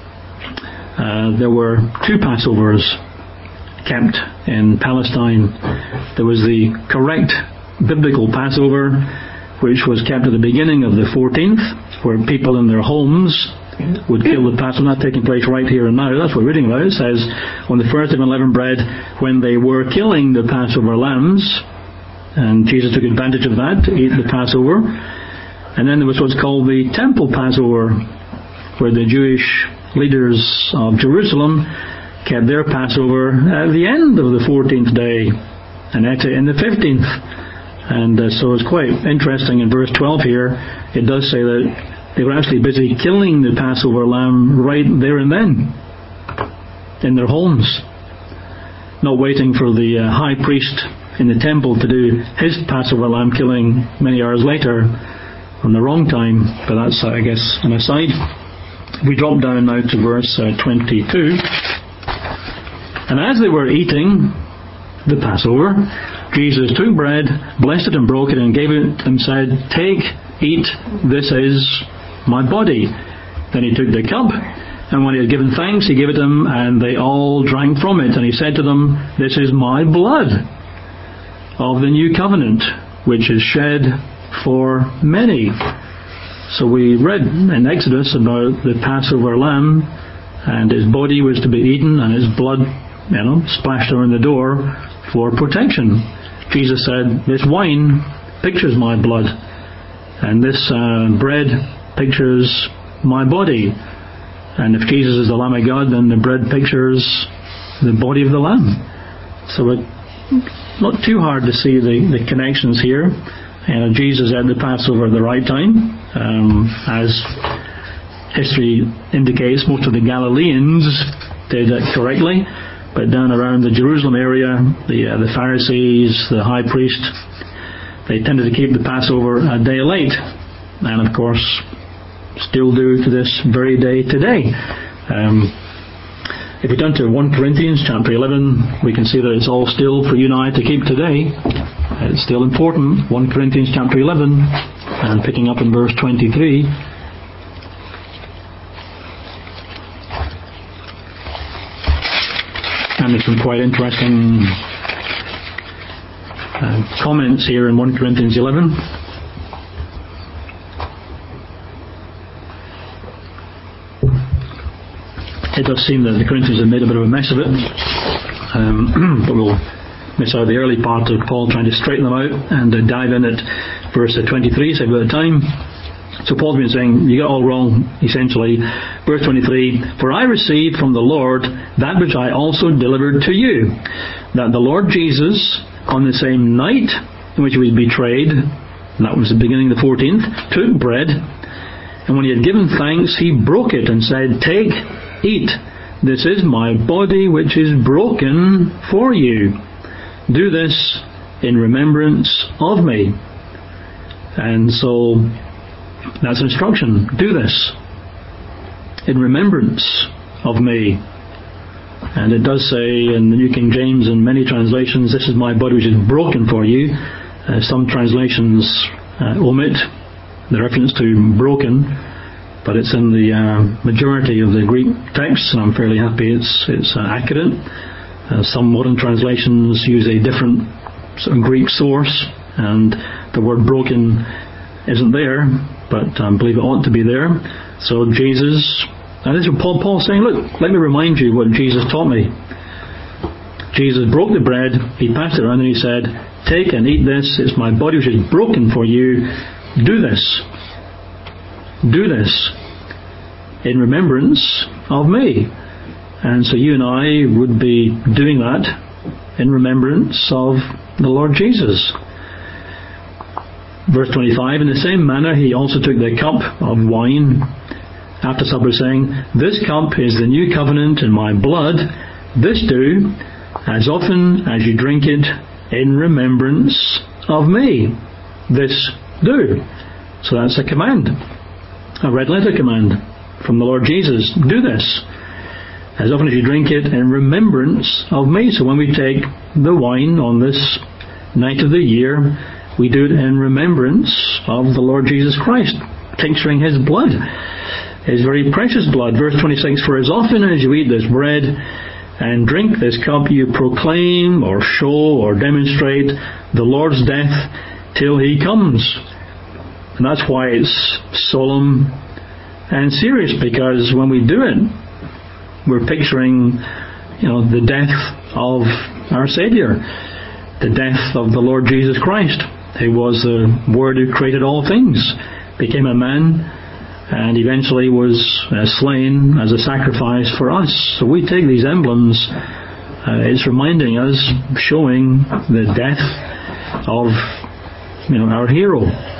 uh, there were two Passovers kept in Palestine. There was the correct biblical Passover, which was kept at the beginning of the fourteenth, where people in their homes would kill the Passover, not taking place right here and now. That's what we're reading about. It says, on the first of unleavened bread, when they were killing the Passover lambs, and Jesus took advantage of that to eat the Passover. And then there was what's called the Temple Passover, where the Jewish leaders of Jerusalem kept their Passover at the end of the fourteenth day and ate it in the fifteenth. And uh, so it's quite interesting in verse twelve here. It does say that they were actually busy killing the Passover lamb right there and then in their homes, not waiting for the uh, high priest in the temple to do his Passover lamb killing many hours later on the wrong time. But that's, uh, I guess, an aside. We drop down now to verse uh, twenty-two. "And as they were eating the Passover, Jesus took bread, blessed it and broke it, and gave it and said, 'Take, eat, this is my body.' Then he took the cup, and when he had given thanks, he gave it them, and they all drank from it. And he said to them, 'This is my blood of the new covenant, which is shed for many.'" So we read in Exodus about the Passover lamb, and his body was to be eaten, and his blood, you know, splashed around the door for protection. Jesus said, "This wine pictures my blood, and this uh, bread pictures my body." And if Jesus is the Lamb of God, then the bread pictures the body of the Lamb. So it's not too hard to see the, the connections here. You know, Jesus had the Passover at the right time. Um, as history indicates, most of the Galileans did it correctly. But down around the Jerusalem area, the uh, the Pharisees, the high priest, they tended to keep the Passover a day late. And of course, still do to this very day today. Um, if we turn to First Corinthians chapter eleven, we can see that it's all still for you and I to keep today. It's still important. First Corinthians chapter eleven, and picking up in verse twenty-three. And there's some quite interesting uh, comments here in First Corinthians eleven. It does seem that the Corinthians have made a bit of a mess of it, um, but we'll miss out the early part of Paul trying to straighten them out and uh, dive in at verse twenty-three, save a bit of time. So Paul's been saying, you got it all wrong, essentially. Verse twenty-three, "For I received from the Lord that which I also delivered to you, that the Lord Jesus, on the same night in which he was betrayed," and that was the beginning of the fourteenth, "took bread, and when he had given thanks, he broke it and said, 'Take, eat. This is my body which is broken for you. Do this in remembrance of me. And so that's instruction. Do this in remembrance of me. And it does say in the New King James and many translations, this is my body which is broken for you. Uh, some translations uh, omit the reference to broken, but it's in the uh, majority of the Greek texts, and I'm fairly happy it's it's uh, accurate. Uh, some modern translations use a different sort of Greek source, and the word broken isn't there, but I um, believe it ought to be there. So Jesus, and this is Paul, Paul saying, look, let me remind you what Jesus taught me. Jesus broke the bread, he passed it around, and he said, take and eat this, it's my body which is broken for you. Do this. Do this in remembrance of me. And so you and I would be doing that in remembrance of the Lord Jesus. Verse twenty-five, in the same manner he also took the cup of wine after supper, saying, this cup is the new covenant in my blood. This do as often as you drink it in remembrance of me. This do. So that's a command, a red letter command from the Lord Jesus. Do this as often as you drink it in remembrance of me. So when we take the wine on this night of the year, we do it in remembrance of the Lord Jesus Christ, tincturing his blood, his very precious blood. Verse twenty-six, for as often as you eat this bread and drink this cup, you proclaim or show or demonstrate the Lord's death till he comes. And that's why it's solemn and serious, because when we do it, we're picturing, you know, the death of our Saviour, the death of the Lord Jesus Christ, who was the Word who created all things, became a man, and eventually was uh, slain as a sacrifice for us. So we take these emblems, uh, it's reminding us, showing the death of, you know, our hero,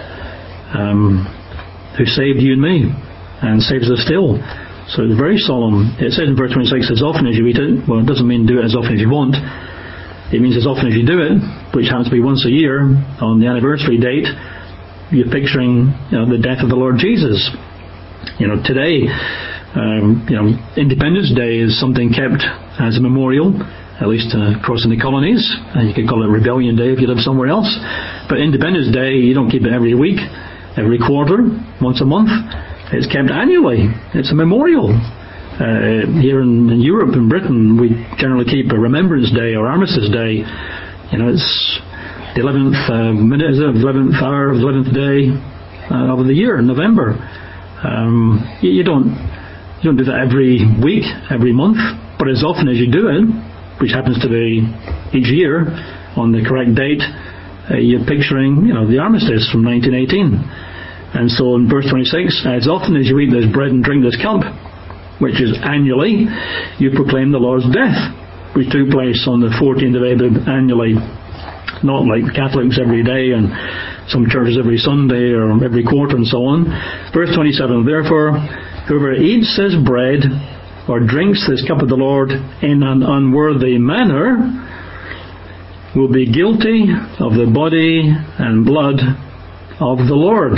um, who saved you and me, and saves us still. So it's very solemn. It says in verse twenty-six, as often as you eat it. Well, it doesn't mean do it as often as you want. It means as often as you do it, which happens to be once a year on the anniversary date. You're picturing, you know, the death of the Lord Jesus. You know, today, um, you know, Independence Day is something kept as a memorial, at least uh, across in the colonies. Uh, you could call it Rebellion Day if you live somewhere else. But Independence Day, you don't keep it every week, every quarter, once a month. It's kept annually. It's a memorial. Uh, here in, in Europe and Britain, we generally keep a Remembrance Day or Armistice Day. You know, it's the eleventh uh, minute, the eleventh hour of the eleventh day uh, of the year, in November. Um, you, you don't you don't do that every week, every month, but as often as you do it, which happens to be each year on the correct date, uh, you're picturing, you know, the armistice from nineteen eighteen. And so in verse twenty-six, as often as you eat this bread and drink this cup, which is annually, you proclaim the Lord's death, which took place on the fourteenth of April annually, not like Catholics every day and some churches every Sunday or every quarter and so on. Verse twenty-seven, therefore, whoever eats this bread or drinks this cup of the Lord in an unworthy manner will be guilty of the body and blood of the Lord.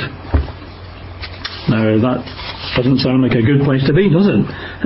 Now that doesn't sound like a good place to be, does it?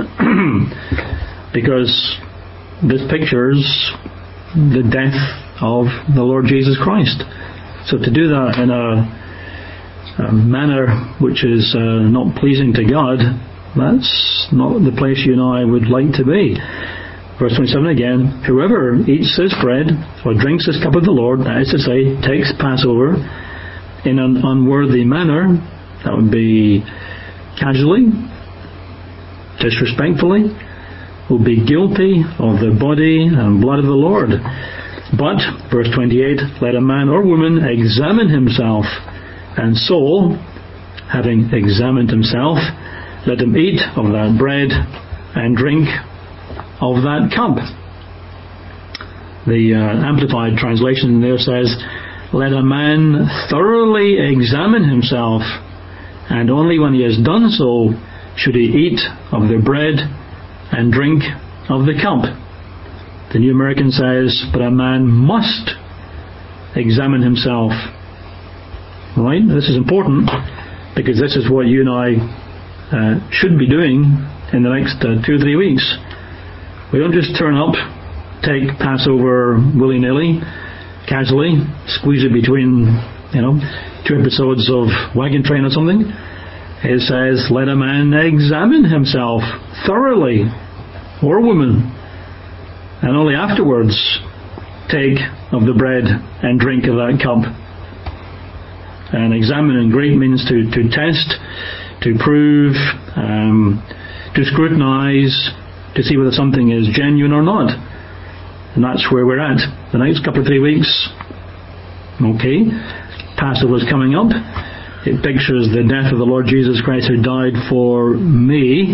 Because this pictures the death of the Lord Jesus Christ. So to do that in a, a manner which is uh, not pleasing to God, that's not the place you and I would like to be. Verse twenty-seven again, whoever eats this bread or drinks this cup of the Lord, that is to say, takes Passover in an unworthy manner, that would be casually, disrespectfully, will be guilty of the body and blood of the Lord. But, verse twenty-eight, let a man or woman examine himself, and so, having examined himself, let him eat of that bread and drink of that cup. The uh, Amplified translation there says, let a man thoroughly examine himself, and only when he has done so should he eat of the bread and drink of the cup. The New American says, but a man must examine himself. Right? This is important, because this is what you and I uh, should be doing in the next uh, two or three weeks. We don't just turn up, take Passover willy-nilly, casually, squeeze it between, you know, two episodes of Wagon Train or something. It says, let a man examine himself thoroughly, or woman, and only afterwards take of the bread and drink of that cup. And examine in Greek means to, to test, to prove, um, to scrutinize, to see whether something is genuine or not. And that's where we're at the next couple of three weeks. Okay, Passover's coming up. It pictures the death of the Lord Jesus Christ, who died for me.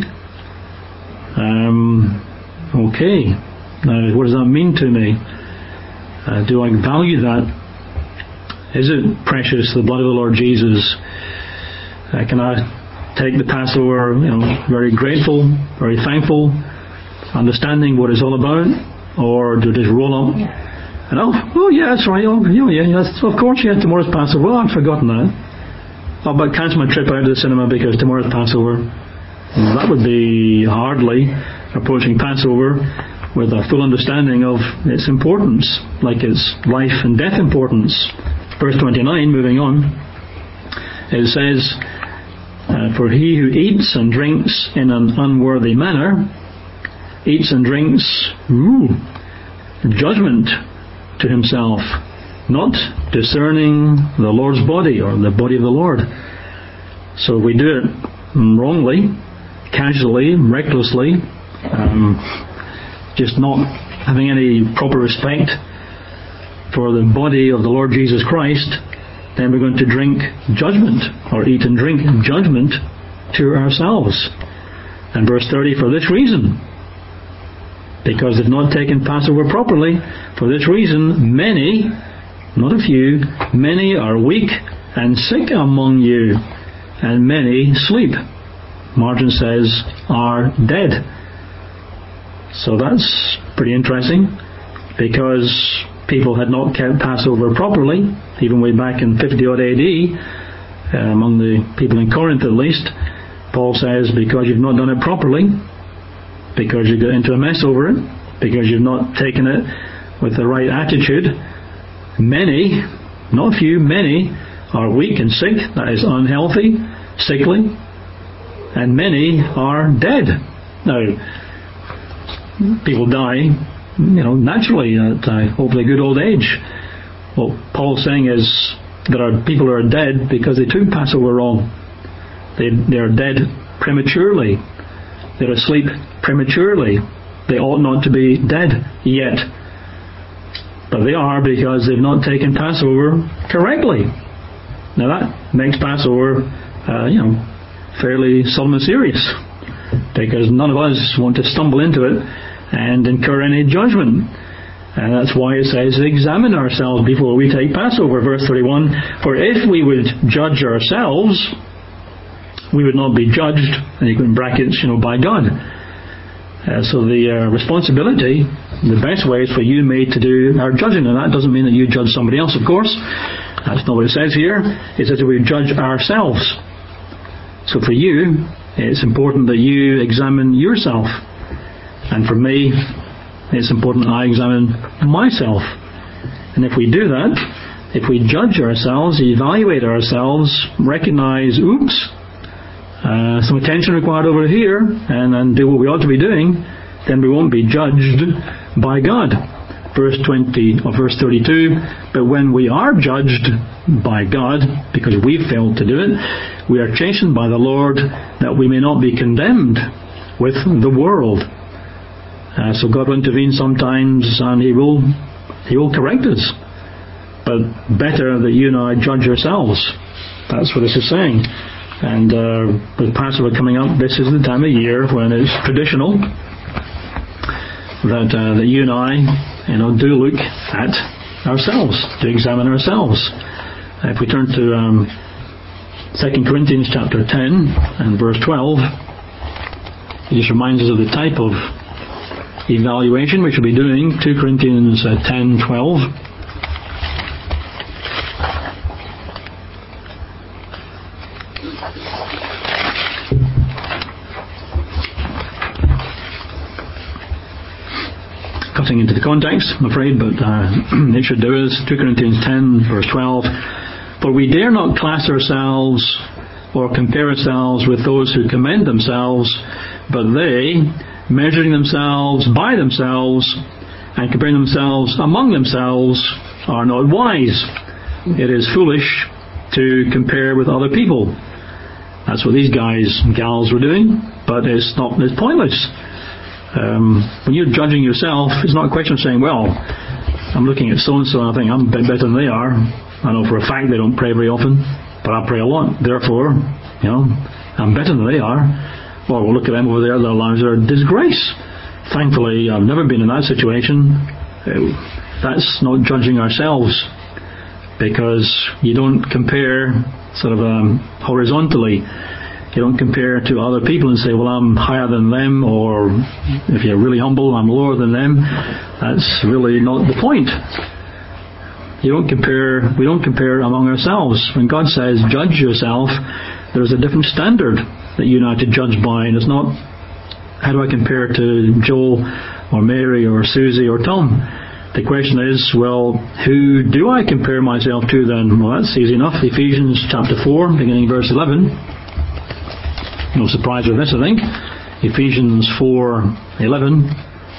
Um, okay, now what does that mean to me? Uh, do I value that? Is it precious, the blood of the Lord Jesus? Uh, can I take the Passover, you know, very grateful, very thankful, understanding what it's all about, or do I just roll up and oh, oh yeah, that's right, oh yeah, yeah, yes, of course, yeah, tomorrow's Passover. Well, I've forgotten that. Oh, but cancel my trip out to the cinema because tomorrow's Passover. Well, that would be hardly approaching Passover with a full understanding of its importance, like its life and death importance. Verse twenty-nine, moving on, it says, uh, for he who eats and drinks in an unworthy manner, eats and drinks, ooh, judgment to himself, not discerning the Lord's body, or the body of the Lord. So we do it wrongly, casually, recklessly, um, just not having any proper respect for the body of the Lord Jesus Christ, then we're going to drink judgment, or eat and drink judgment to ourselves. And verse thirty, for this reason, because they've not taken Passover properly, for this reason, many, not a few, many are weak and sick among you, and many sleep. Margin says, are dead. So that's pretty interesting, because people had not kept Passover properly, even way back in fifty odd A D, uh, among the people in Corinth at least. Paul says, because you've not done it properly, because you got into a mess over it, because you've not taken it with the right attitude, many, not few, many are weak and sick, that is unhealthy, sickly, and many are dead. Now, people die, you know, naturally at uh, hopefully good old age. What Paul's saying is there are people who are dead because they took Passover wrong. They they are dead prematurely. They're asleep prematurely. They ought not to be dead yet, but they are, because they've not taken Passover correctly. Now that makes Passover, uh, you know, fairly solemn and serious, because none of us want to stumble into it and incur any judgment. And that's why it says, examine ourselves before we take Passover. Verse thirty-one, for if we would judge ourselves, we would not be judged, and you put in brackets, you know, by God. Uh, so the uh, responsibility, the best way is for you and me to do our judging. And that doesn't mean that you judge somebody else, of course. That's not what it says here. It says that we judge ourselves. So for you, it's important that you examine yourself. And for me, it's important that I examine myself. And if we do that, if we judge ourselves, evaluate ourselves, recognize, oops, uh, some attention required over here, and, and do what we ought to be doing, then we won't be judged by God. Verse twenty or verse thirty-two, but when we are judged by God, because we failed to do it, we are chastened by the Lord, that we may not be condemned with the world. Uh, so God will intervene sometimes, and He will He will correct us. But better that you and I judge ourselves. That's what this is saying. And uh, with Passover coming up, this is the time of year when it's traditional that uh, that you and I, you know, do look at ourselves, to examine ourselves. Uh, if we turn to um, Second Corinthians chapter ten and verse twelve. It just reminds us of the type of evaluation we should be doing. Two Corinthians uh, ten twelve. Cutting into the context, I'm afraid, but uh, it should do us. Two Corinthians ten verse twelve. For we dare not class ourselves or compare ourselves with those who commend themselves, but they, measuring themselves by themselves and comparing themselves among themselves, are not wise. It is foolish to compare with other people. That's what these guys and gals were doing, but it's not. It's pointless. Um, when you're judging yourself, it's not a question of saying, well, I'm looking at so-and-so and I think I'm a bit better than they are. I know for a fact they don't pray very often, but I pray a lot. Therefore, you know, I'm better than they are. Well, we'll look at them over there. Their lives are a disgrace. Thankfully, I've never been in that situation. That's not judging ourselves, because you don't compare sort of um, horizontally. You don't compare to other people and say, well, I'm higher than them, or if you're really humble, I'm lower than them. That's really not the point. You don't compare. We don't compare among ourselves. When God says, judge yourself, there's a different standard that you and I to judge by, and it's not, how do I compare to Joel or Mary or Susie or Tom? The question is, well, who do I compare myself to then? Well, that's easy enough. Ephesians chapter four, beginning verse eleven. No surprise with this, I think. Ephesians four eleven.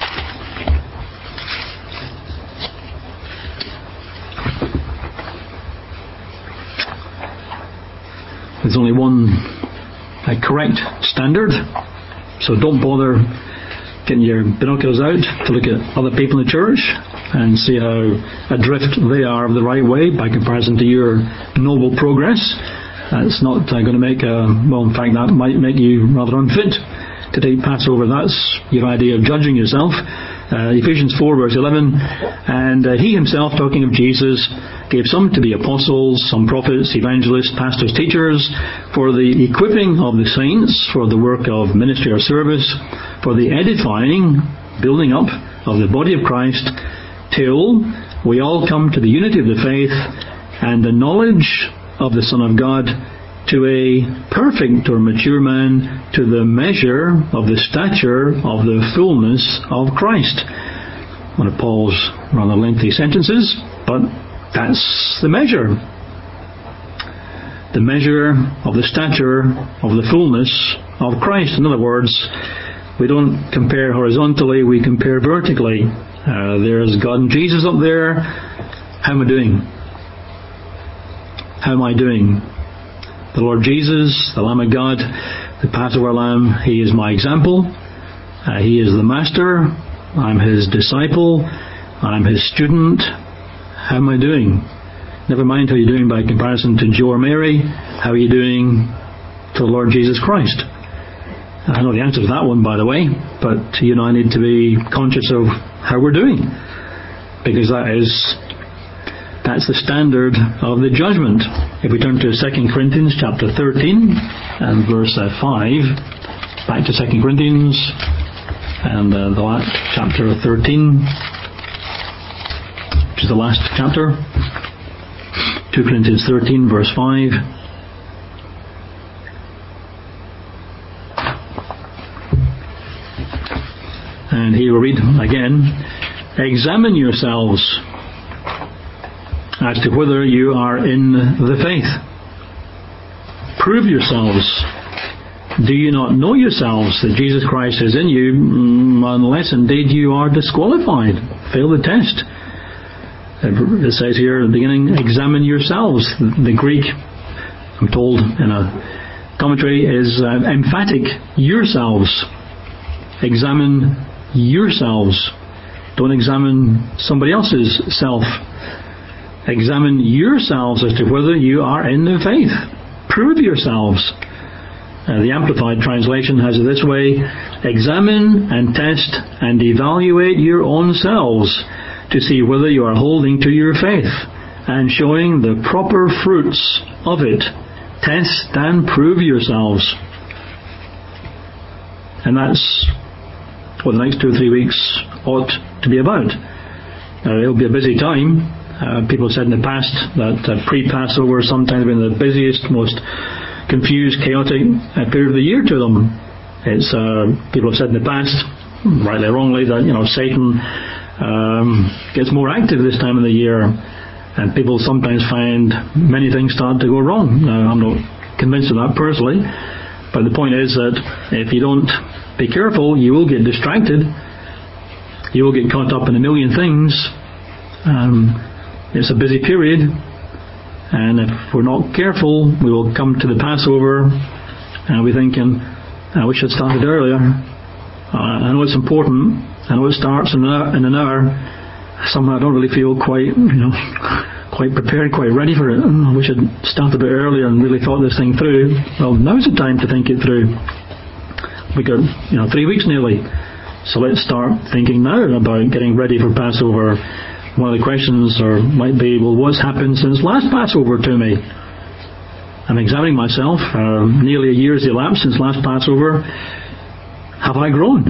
There's only one a correct standard, so don't bother getting your binoculars out to look at other people in the church and see how adrift they are of the right way by comparison to your noble progress. That's not uh, going to make a, well, in fact, that might make you rather unfit to take Passover. That's your idea of judging yourself. Uh, Ephesians four verse eleven, and uh, he himself, talking of Jesus, gave some to be apostles, some prophets, evangelists, pastors, teachers, for the equipping of the saints, for the work of ministry or service, for the edifying, building up of the body of Christ, till we all come to the unity of the faith and the knowledge of the Son of God, to a perfect or mature man, to the measure of the stature of the fullness of Christ. One of Paul's rather lengthy sentences, but that's the measure. The measure of the stature of the fullness of Christ. In other words, we don't compare horizontally, we compare vertically. Uh, there's God and Jesus up there. How am I doing? How am I doing? The Lord Jesus, the Lamb of God, the Passover Lamb, He is my example. Uh, he is the Master. I'm His disciple. I'm His student. How am I doing? Never mind how you're doing by comparison to Joe or Mary. How are you doing to the Lord Jesus Christ? I know the answer to that one, by the way, but you and I need to be conscious of how we're doing, because that is That's the standard of the judgment. If we turn to Second Corinthians chapter thirteen and verse uh, five, back to Second Corinthians and uh, the last chapter thirteen, which is the last chapter. Two Corinthians thirteen verse five. And here we read again, examine yourselves as to whether you are in the faith. Prove yourselves. Do you not know yourselves that Jesus Christ is in you, unless indeed you are disqualified? Fail the test. It says here at the beginning, examine yourselves. The Greek, I'm told in a commentary, is uh, emphatic. Yourselves. Examine yourselves. Don't examine somebody else's self. Examine yourselves as to whether you are in the faith. Prove yourselves. Uh, the Amplified Translation has it this way, examine and test and evaluate your own selves to see whether you are holding to your faith and showing the proper fruits of it. Test and prove yourselves. And that's what the next two or three weeks ought to be about. Uh, it'll be a busy time. Uh, people have said in the past that uh, pre-Passover sometimes been the busiest, most confused, chaotic uh, period of the year to them. It's uh, people have said in the past, rightly or wrongly, that you know Satan um, gets more active this time of the year, and people sometimes find many things start to go wrong. Now, I'm not convinced of that personally, but the point is that if you don't be careful, you will get distracted. You will get caught up in a million things. Um, It's a busy period, and if we're not careful, we will come to the Passover and we'll be thinking, I wish I'd started earlier. Uh, I know it's important. I know it starts in an hour. In an hour. Somehow I don't really feel quite, you know, quite prepared, quite ready for it. I wish I'd started a bit earlier and really thought this thing through. Well, now's the time to think it through. We got, you know, three weeks nearly. So let's start thinking now about getting ready for Passover. One of the questions or might be, well, what's happened since last Passover to me? I'm examining myself. Uh, nearly a year's elapsed since last Passover. Have I grown?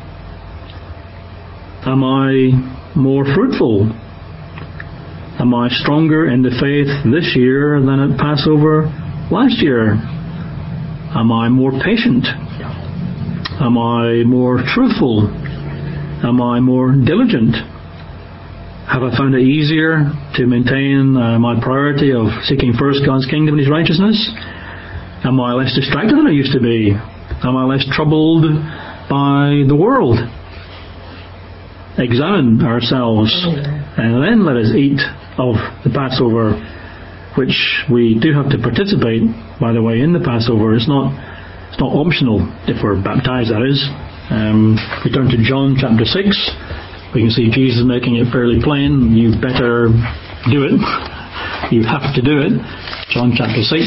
Am I more fruitful? Am I stronger in the faith this year than at Passover last year? Am I more patient? Am I more truthful? Am I more diligent? Have I found it easier to maintain uh, my priority of seeking first God's kingdom and His righteousness? Am I less distracted than I used to be? Am I less troubled by the world? Examine ourselves, and then let us eat of the Passover, which we do have to participate, by the way, in the Passover. It's not it's not optional if we're baptized, that is. Um, we turn to John chapter six. We can see Jesus making it fairly plain. You better do it. You have to do it. John chapter six.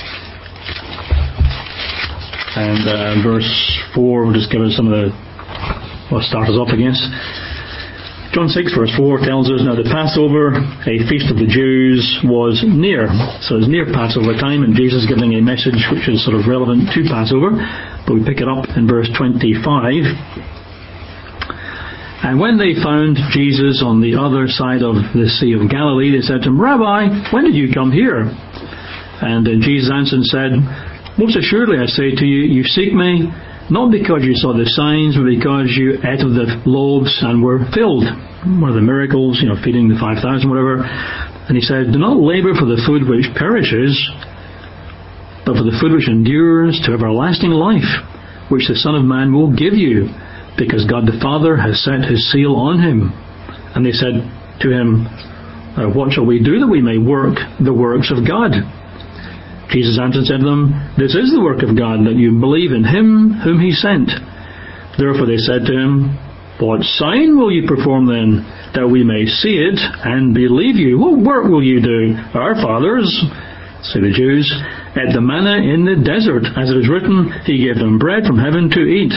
And uh, verse four will just give us some of the, well, start us off against. John six verse four tells us, now the Passover, a feast of the Jews, was near. So it's near Passover time, and Jesus is giving a message which is sort of relevant to Passover. But we pick it up in verse twenty-five. And when they found Jesus on the other side of the Sea of Galilee, they said to him, Rabbi, when did you come here? And uh, Jesus answered and said, most assuredly I say to you, you seek me, not because you saw the signs, but because you ate of the loaves and were filled. One of the miracles, you know, feeding the five thousand, whatever. And he said, do not labor for the food which perishes, but for the food which endures to everlasting life, which the Son of Man will give you, because God the Father has set His seal on Him. And they said to Him, what shall we do that we may work the works of God? Jesus answered and said to them, this is the work of God, that you believe in Him whom He sent. Therefore they said to Him, what sign will you perform then, that we may see it and believe you? What work will you do? Our fathers, say the Jews, ate the manna in the desert, as it is written, He gave them bread from heaven to eat.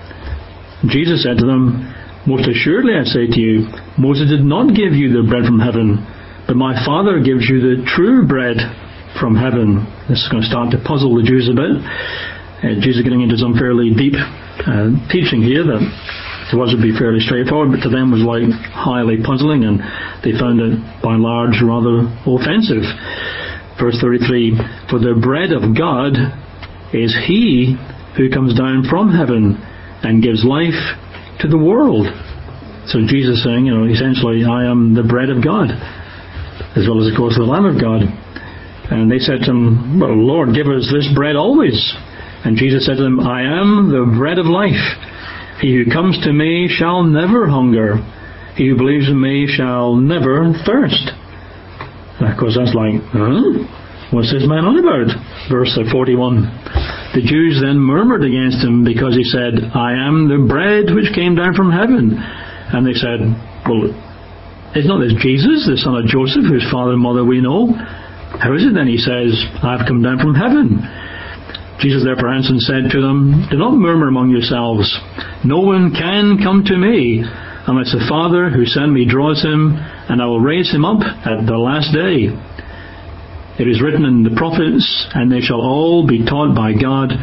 Jesus said to them, most assuredly I say to you, Moses did not give you the bread from heaven, but my Father gives you the true bread from heaven. This is going to start to puzzle the Jews a bit. Uh, Jesus is getting into some fairly deep uh, teaching here that to us would be fairly straightforward, but to them was like highly puzzling, and they found it by and large rather offensive. Verse thirty-three, for the bread of God is He who comes down from heaven and gives life to the world. So Jesus saying, you know, essentially, I am the bread of God, as well as, of course, the Lamb of God. And they said to Him, well, Lord, give us this bread always. And Jesus said to them, I am the bread of life. He who comes to me shall never hunger. He who believes in me shall never thirst. And of course, that's like, huh? What's this man on about? Verse forty-one. The Jews then murmured against Him because He said, I am the bread which came down from heaven. And they said, well, is not this Jesus, the son of Joseph, whose father and mother we know? How is it then He says, I have come down from heaven? Jesus therefore answered and said to them, do not murmur among yourselves. No one can come to me unless the Father who sent me draws him, and I will raise him up at the last day. It is written in the prophets, and they shall all be taught by God.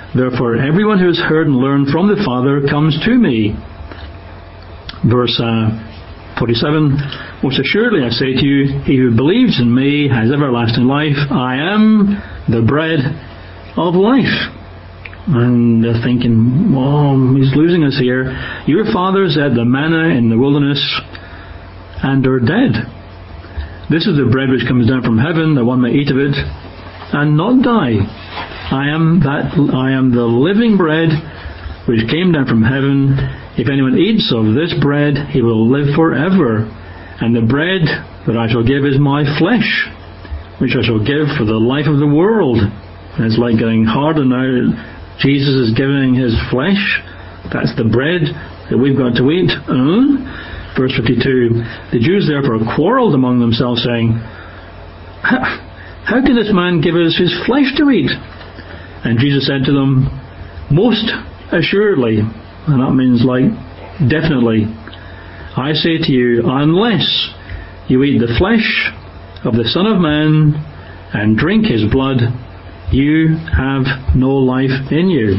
Therefore, everyone who has heard and learned from the Father comes to me. Verse uh, forty-seven, most assuredly I say to you, he who believes in me has everlasting life. I am the bread of life. And they're thinking, well, he's losing us here. Your fathers ate the manna in the wilderness and are dead. This is the bread which comes down from heaven, that one may eat of it and not die. I am that I am the living bread which came down from heaven. If anyone eats of this bread, he will live forever. And the bread that I shall give is my flesh, which I shall give for the life of the world. And it's like getting harder now. Jesus is giving his flesh. That's the bread that we've got to eat. Uh, verse fifty-two, the Jews therefore quarrelled among themselves, saying, how can this man give us his flesh to eat? And Jesus said to them, most assuredly, and that means like definitely, I say to you, unless you eat the flesh of the Son of Man and drink his blood, you have no life in you.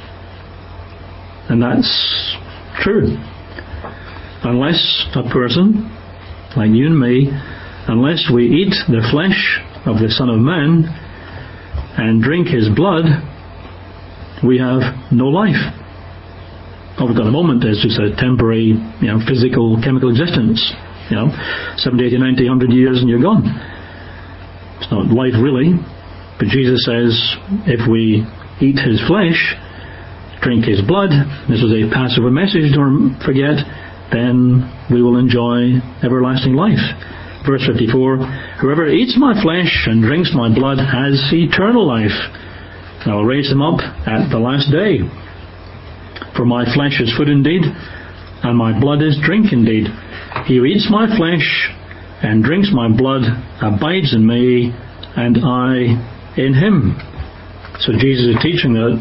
And that's true. Unless a person, like you and me, unless we eat the flesh of the Son of Man and drink his blood, we have no life. All we've got at the moment is just a temporary, you know, physical, chemical existence. You know, seventy, eighty, ninety, one hundred years and you're gone. It's not life really. But Jesus says, if we eat his flesh, drink his blood, this was a Passover message, don't forget, then we will enjoy everlasting life. Verse fifty-four, whoever eats my flesh and drinks my blood has eternal life. And I will raise him up at the last day. For my flesh is food indeed, and my blood is drink indeed. He who eats my flesh and drinks my blood abides in me, and I in him. So Jesus is teaching that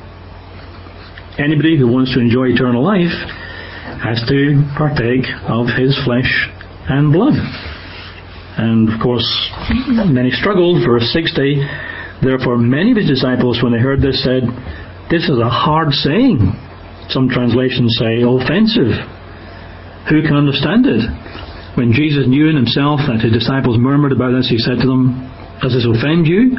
anybody who wants to enjoy eternal life has to partake of his flesh and blood. And of course, many struggled. Verse sixty, therefore many of his disciples, when they heard this, said, this is a hard saying. Some translations say offensive. Who can understand it? When Jesus knew in himself that his disciples murmured about this, he said to them, does this offend you?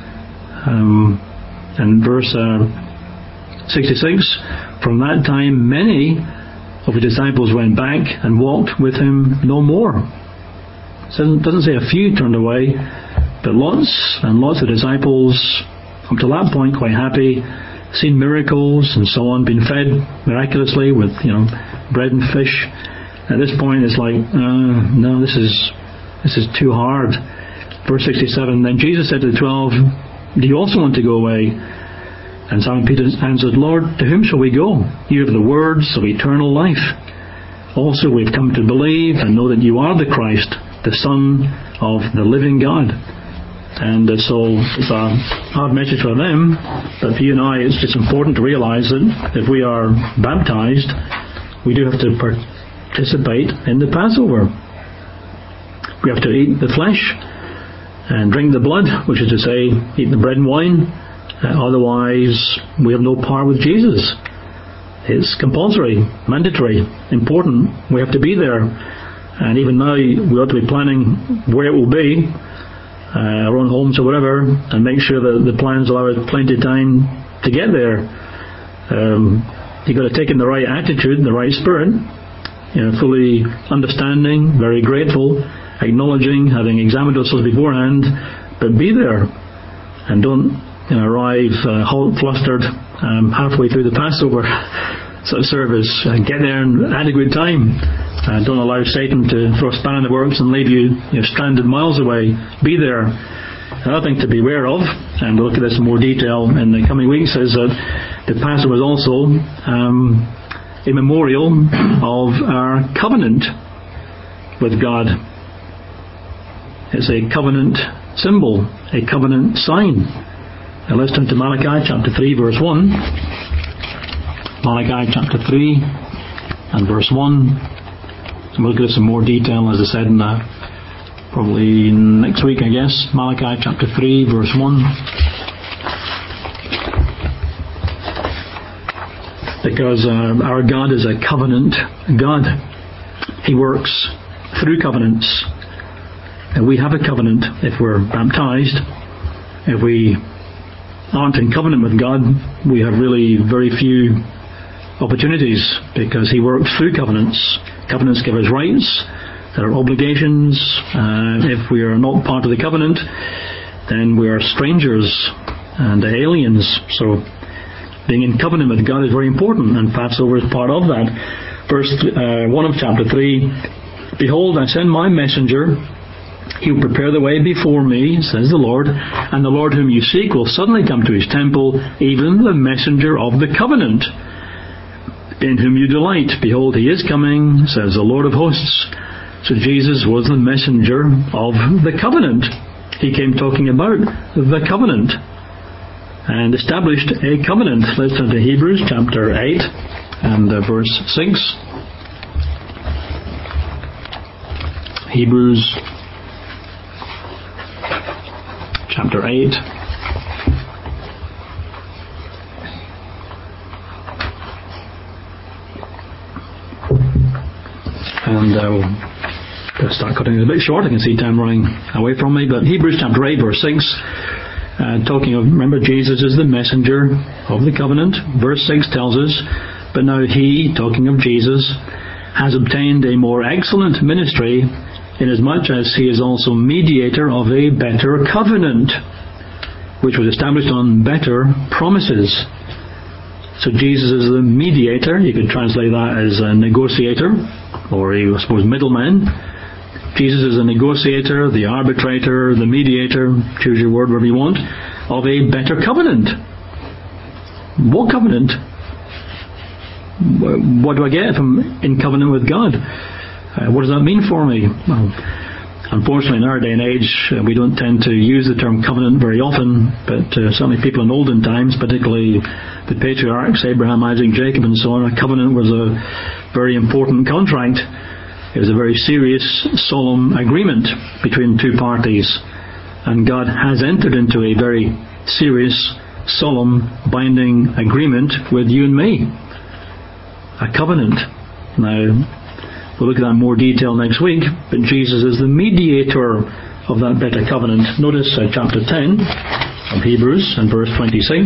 Um, and verse uh, sixty-six, from that time many of his disciples went back and walked with him no more. It doesn't say a few turned away, but lots and lots of disciples, up to that point, quite happy, seen miracles and so on, been fed miraculously with, you know, bread and fish. At this point, it's like, uh, no, this is this is too hard. Verse sixty-seven, then Jesus said to the twelve, do you also want to go away? And Simon Peter answered, Lord, to whom shall we go? You have the words of eternal life. Also we've come to believe and know that you are the Christ, the Son of the living God. And uh, so it's a hard message for them, but for you and I, it's just important to realize that if we are baptized, we do have to participate in the Passover. We have to eat the flesh and drink the blood, which is to say, eat the bread and wine. Uh, otherwise, we have no part with Jesus. It's compulsory, mandatory, important. We have to be there. And even now, we ought to be planning where it will be, uh, our own homes or whatever, and make sure that the plans allow us plenty of time to get there. Um, you've got to take in the right attitude, the right spirit, you know, fully understanding, very grateful, acknowledging, having examined ourselves beforehand, but be there. And don't, you know, arrive uh, halt, flustered, um, halfway through the Passover sort of service. Uh, get there in adequate time. Uh, don't allow Satan to throw a spanner in the works and leave you, you know, stranded miles away. Be there. Another thing to be aware of, and we'll look at this in more detail in the coming weeks, is that the Passover is also um, a memorial of our covenant with God. It's a covenant symbol, a covenant sign. Now let's turn to Malachi chapter three, verse one. Malachi chapter three and verse one. So we'll look at this in more detail, as I said, in uh, probably next week, I guess. Malachi chapter three, verse one. because uh, our God is a covenant God. He works through covenants. And we have a covenant if we're baptized. If we aren't in covenant with God, we have really very few opportunities, because He works through covenants. Covenants give us rights. There are obligations. Uh, if we are not part of the covenant, then we are strangers and aliens. So being in covenant with God is very important, and Passover is part of that. Verse uh, one of chapter three, "Behold, I send my messenger. He will prepare the way before me, says the Lord, and the Lord whom you seek will suddenly come to His temple, even the messenger of the covenant, in whom you delight. Behold, He is coming, says the Lord of hosts." So Jesus was the messenger of the covenant. He came talking about the covenant and established a covenant. Let's turn to Hebrews chapter eight and uh, verse six. Hebrews chapter eight. And uh, we'll start cutting it a bit short. I can see time running away from me. But Hebrews chapter eight, verse six, uh, talking of, remember, Jesus is the messenger of the covenant. Verse six tells us, "But now He," talking of Jesus, "has obtained a more excellent ministry, inasmuch as He is also mediator of a better covenant, which was established on better promises." So Jesus is the mediator. You could translate that as a negotiator, or I suppose middleman. Jesus is a negotiator, the arbitrator, the mediator, choose your word wherever you want, of a better covenant. What covenant? What do I get if I'm in covenant with God? Uh, what does that mean for me? Well, unfortunately, in our day and age, uh, we don't tend to use the term covenant very often, but uh, certainly people in olden times, particularly the patriarchs, Abraham, Isaac, Jacob, and so on, a covenant was a very important contract. It was a very serious, solemn agreement between two parties. And God has entered into a very serious, solemn, binding agreement with you and me. A covenant. Now, we'll look at that in more detail next week, but Jesus is the mediator of that better covenant. Notice uh, chapter ten of Hebrews and verse twenty-six.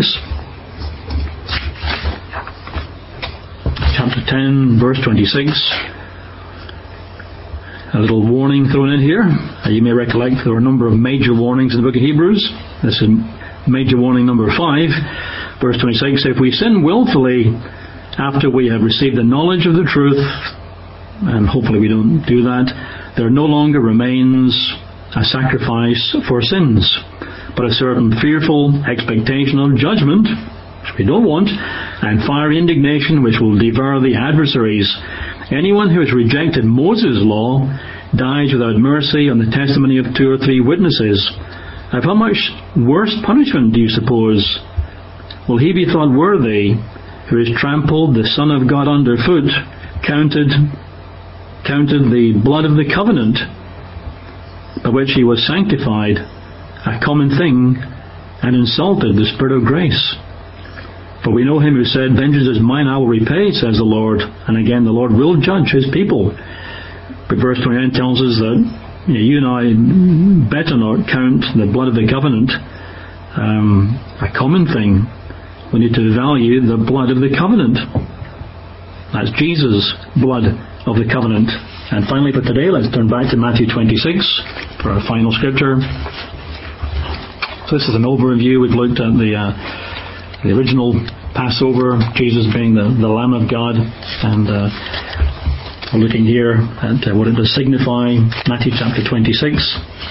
Chapter ten, verse twenty-six. A little warning thrown in here. Uh, you may recollect there were a number of major warnings in the book of Hebrews. This is major warning number five, verse twenty-six. "If we sin willfully after we have received the knowledge of the truth," and hopefully we don't do that, "there no longer remains a sacrifice for sins, but a certain fearful expectation of judgment," which we don't want, "and fiery indignation which will devour the adversaries. Anyone who has rejected Moses' law dies without mercy on the testimony of two or three witnesses. Of how much worse punishment do you suppose will he be thought worthy who has trampled the Son of God underfoot, counted counted the blood of the covenant by which he was sanctified a common thing, and insulted the Spirit of grace? For we know Him who said, 'Vengeance is mine, I will repay,' says the Lord." And again, the Lord will judge His people. But verse twenty-nine tells us that you know, you and I better not count the blood of the covenant um, a common thing. We need to value the blood of the covenant. That's Jesus' blood of the covenant. And finally for today, let's turn back to Matthew twenty-six for our final scripture. So this is an overview. We've looked at the uh, the original Passover, Jesus being the, the Lamb of God, and uh, we're looking here at uh, what it does signify. Matthew chapter twenty-six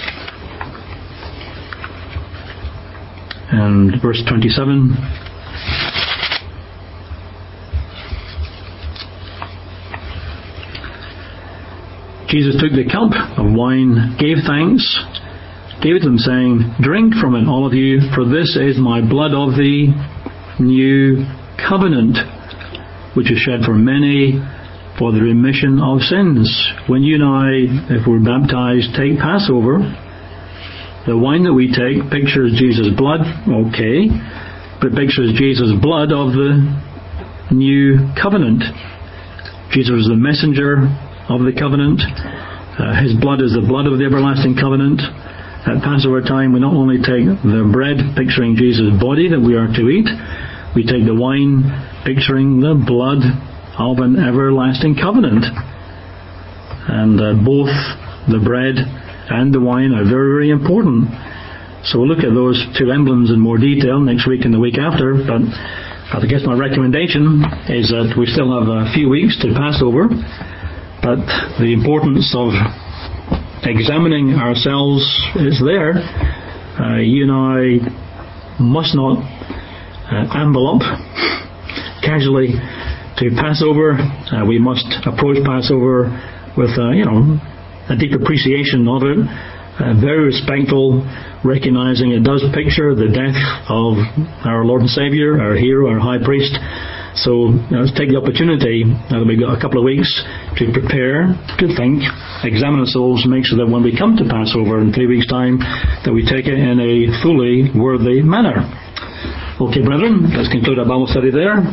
and verse twenty-seven. Jesus took the cup of wine, gave thanks, gave it to them, saying, "Drink from it, all of you, for this is my blood of the new covenant, which is shed for many for the remission of sins." When you and I, if we're baptized, take Passover, the wine that we take pictures Jesus' blood, okay, but it pictures Jesus' blood of the new covenant. Jesus is the messenger of the covenant. Uh, his blood is the blood of the everlasting covenant. At Passover time, we not only take the bread picturing Jesus' body that we are to eat, we take the wine picturing the blood of an everlasting covenant. And uh, both the bread and the wine are very, very important. So we'll look at those two emblems in more detail next week and the week after. But I guess my recommendation is that we still have a few weeks to Passover. But the importance of examining ourselves is there. Uh, you and I must not uh, amble up casually to Passover. Uh, we must approach Passover with uh, you know a deep appreciation of it, uh, very respectful, recognizing it does picture the death of our Lord and Saviour, our hero, our high priest. So you know, let's take the opportunity, now that we've got a couple of weeks, to prepare, to think, examine ourselves, make sure that when we come to Passover in three weeks' time, that we take it in a fully worthy manner. Okay, brethren, let's conclude our Bible study there.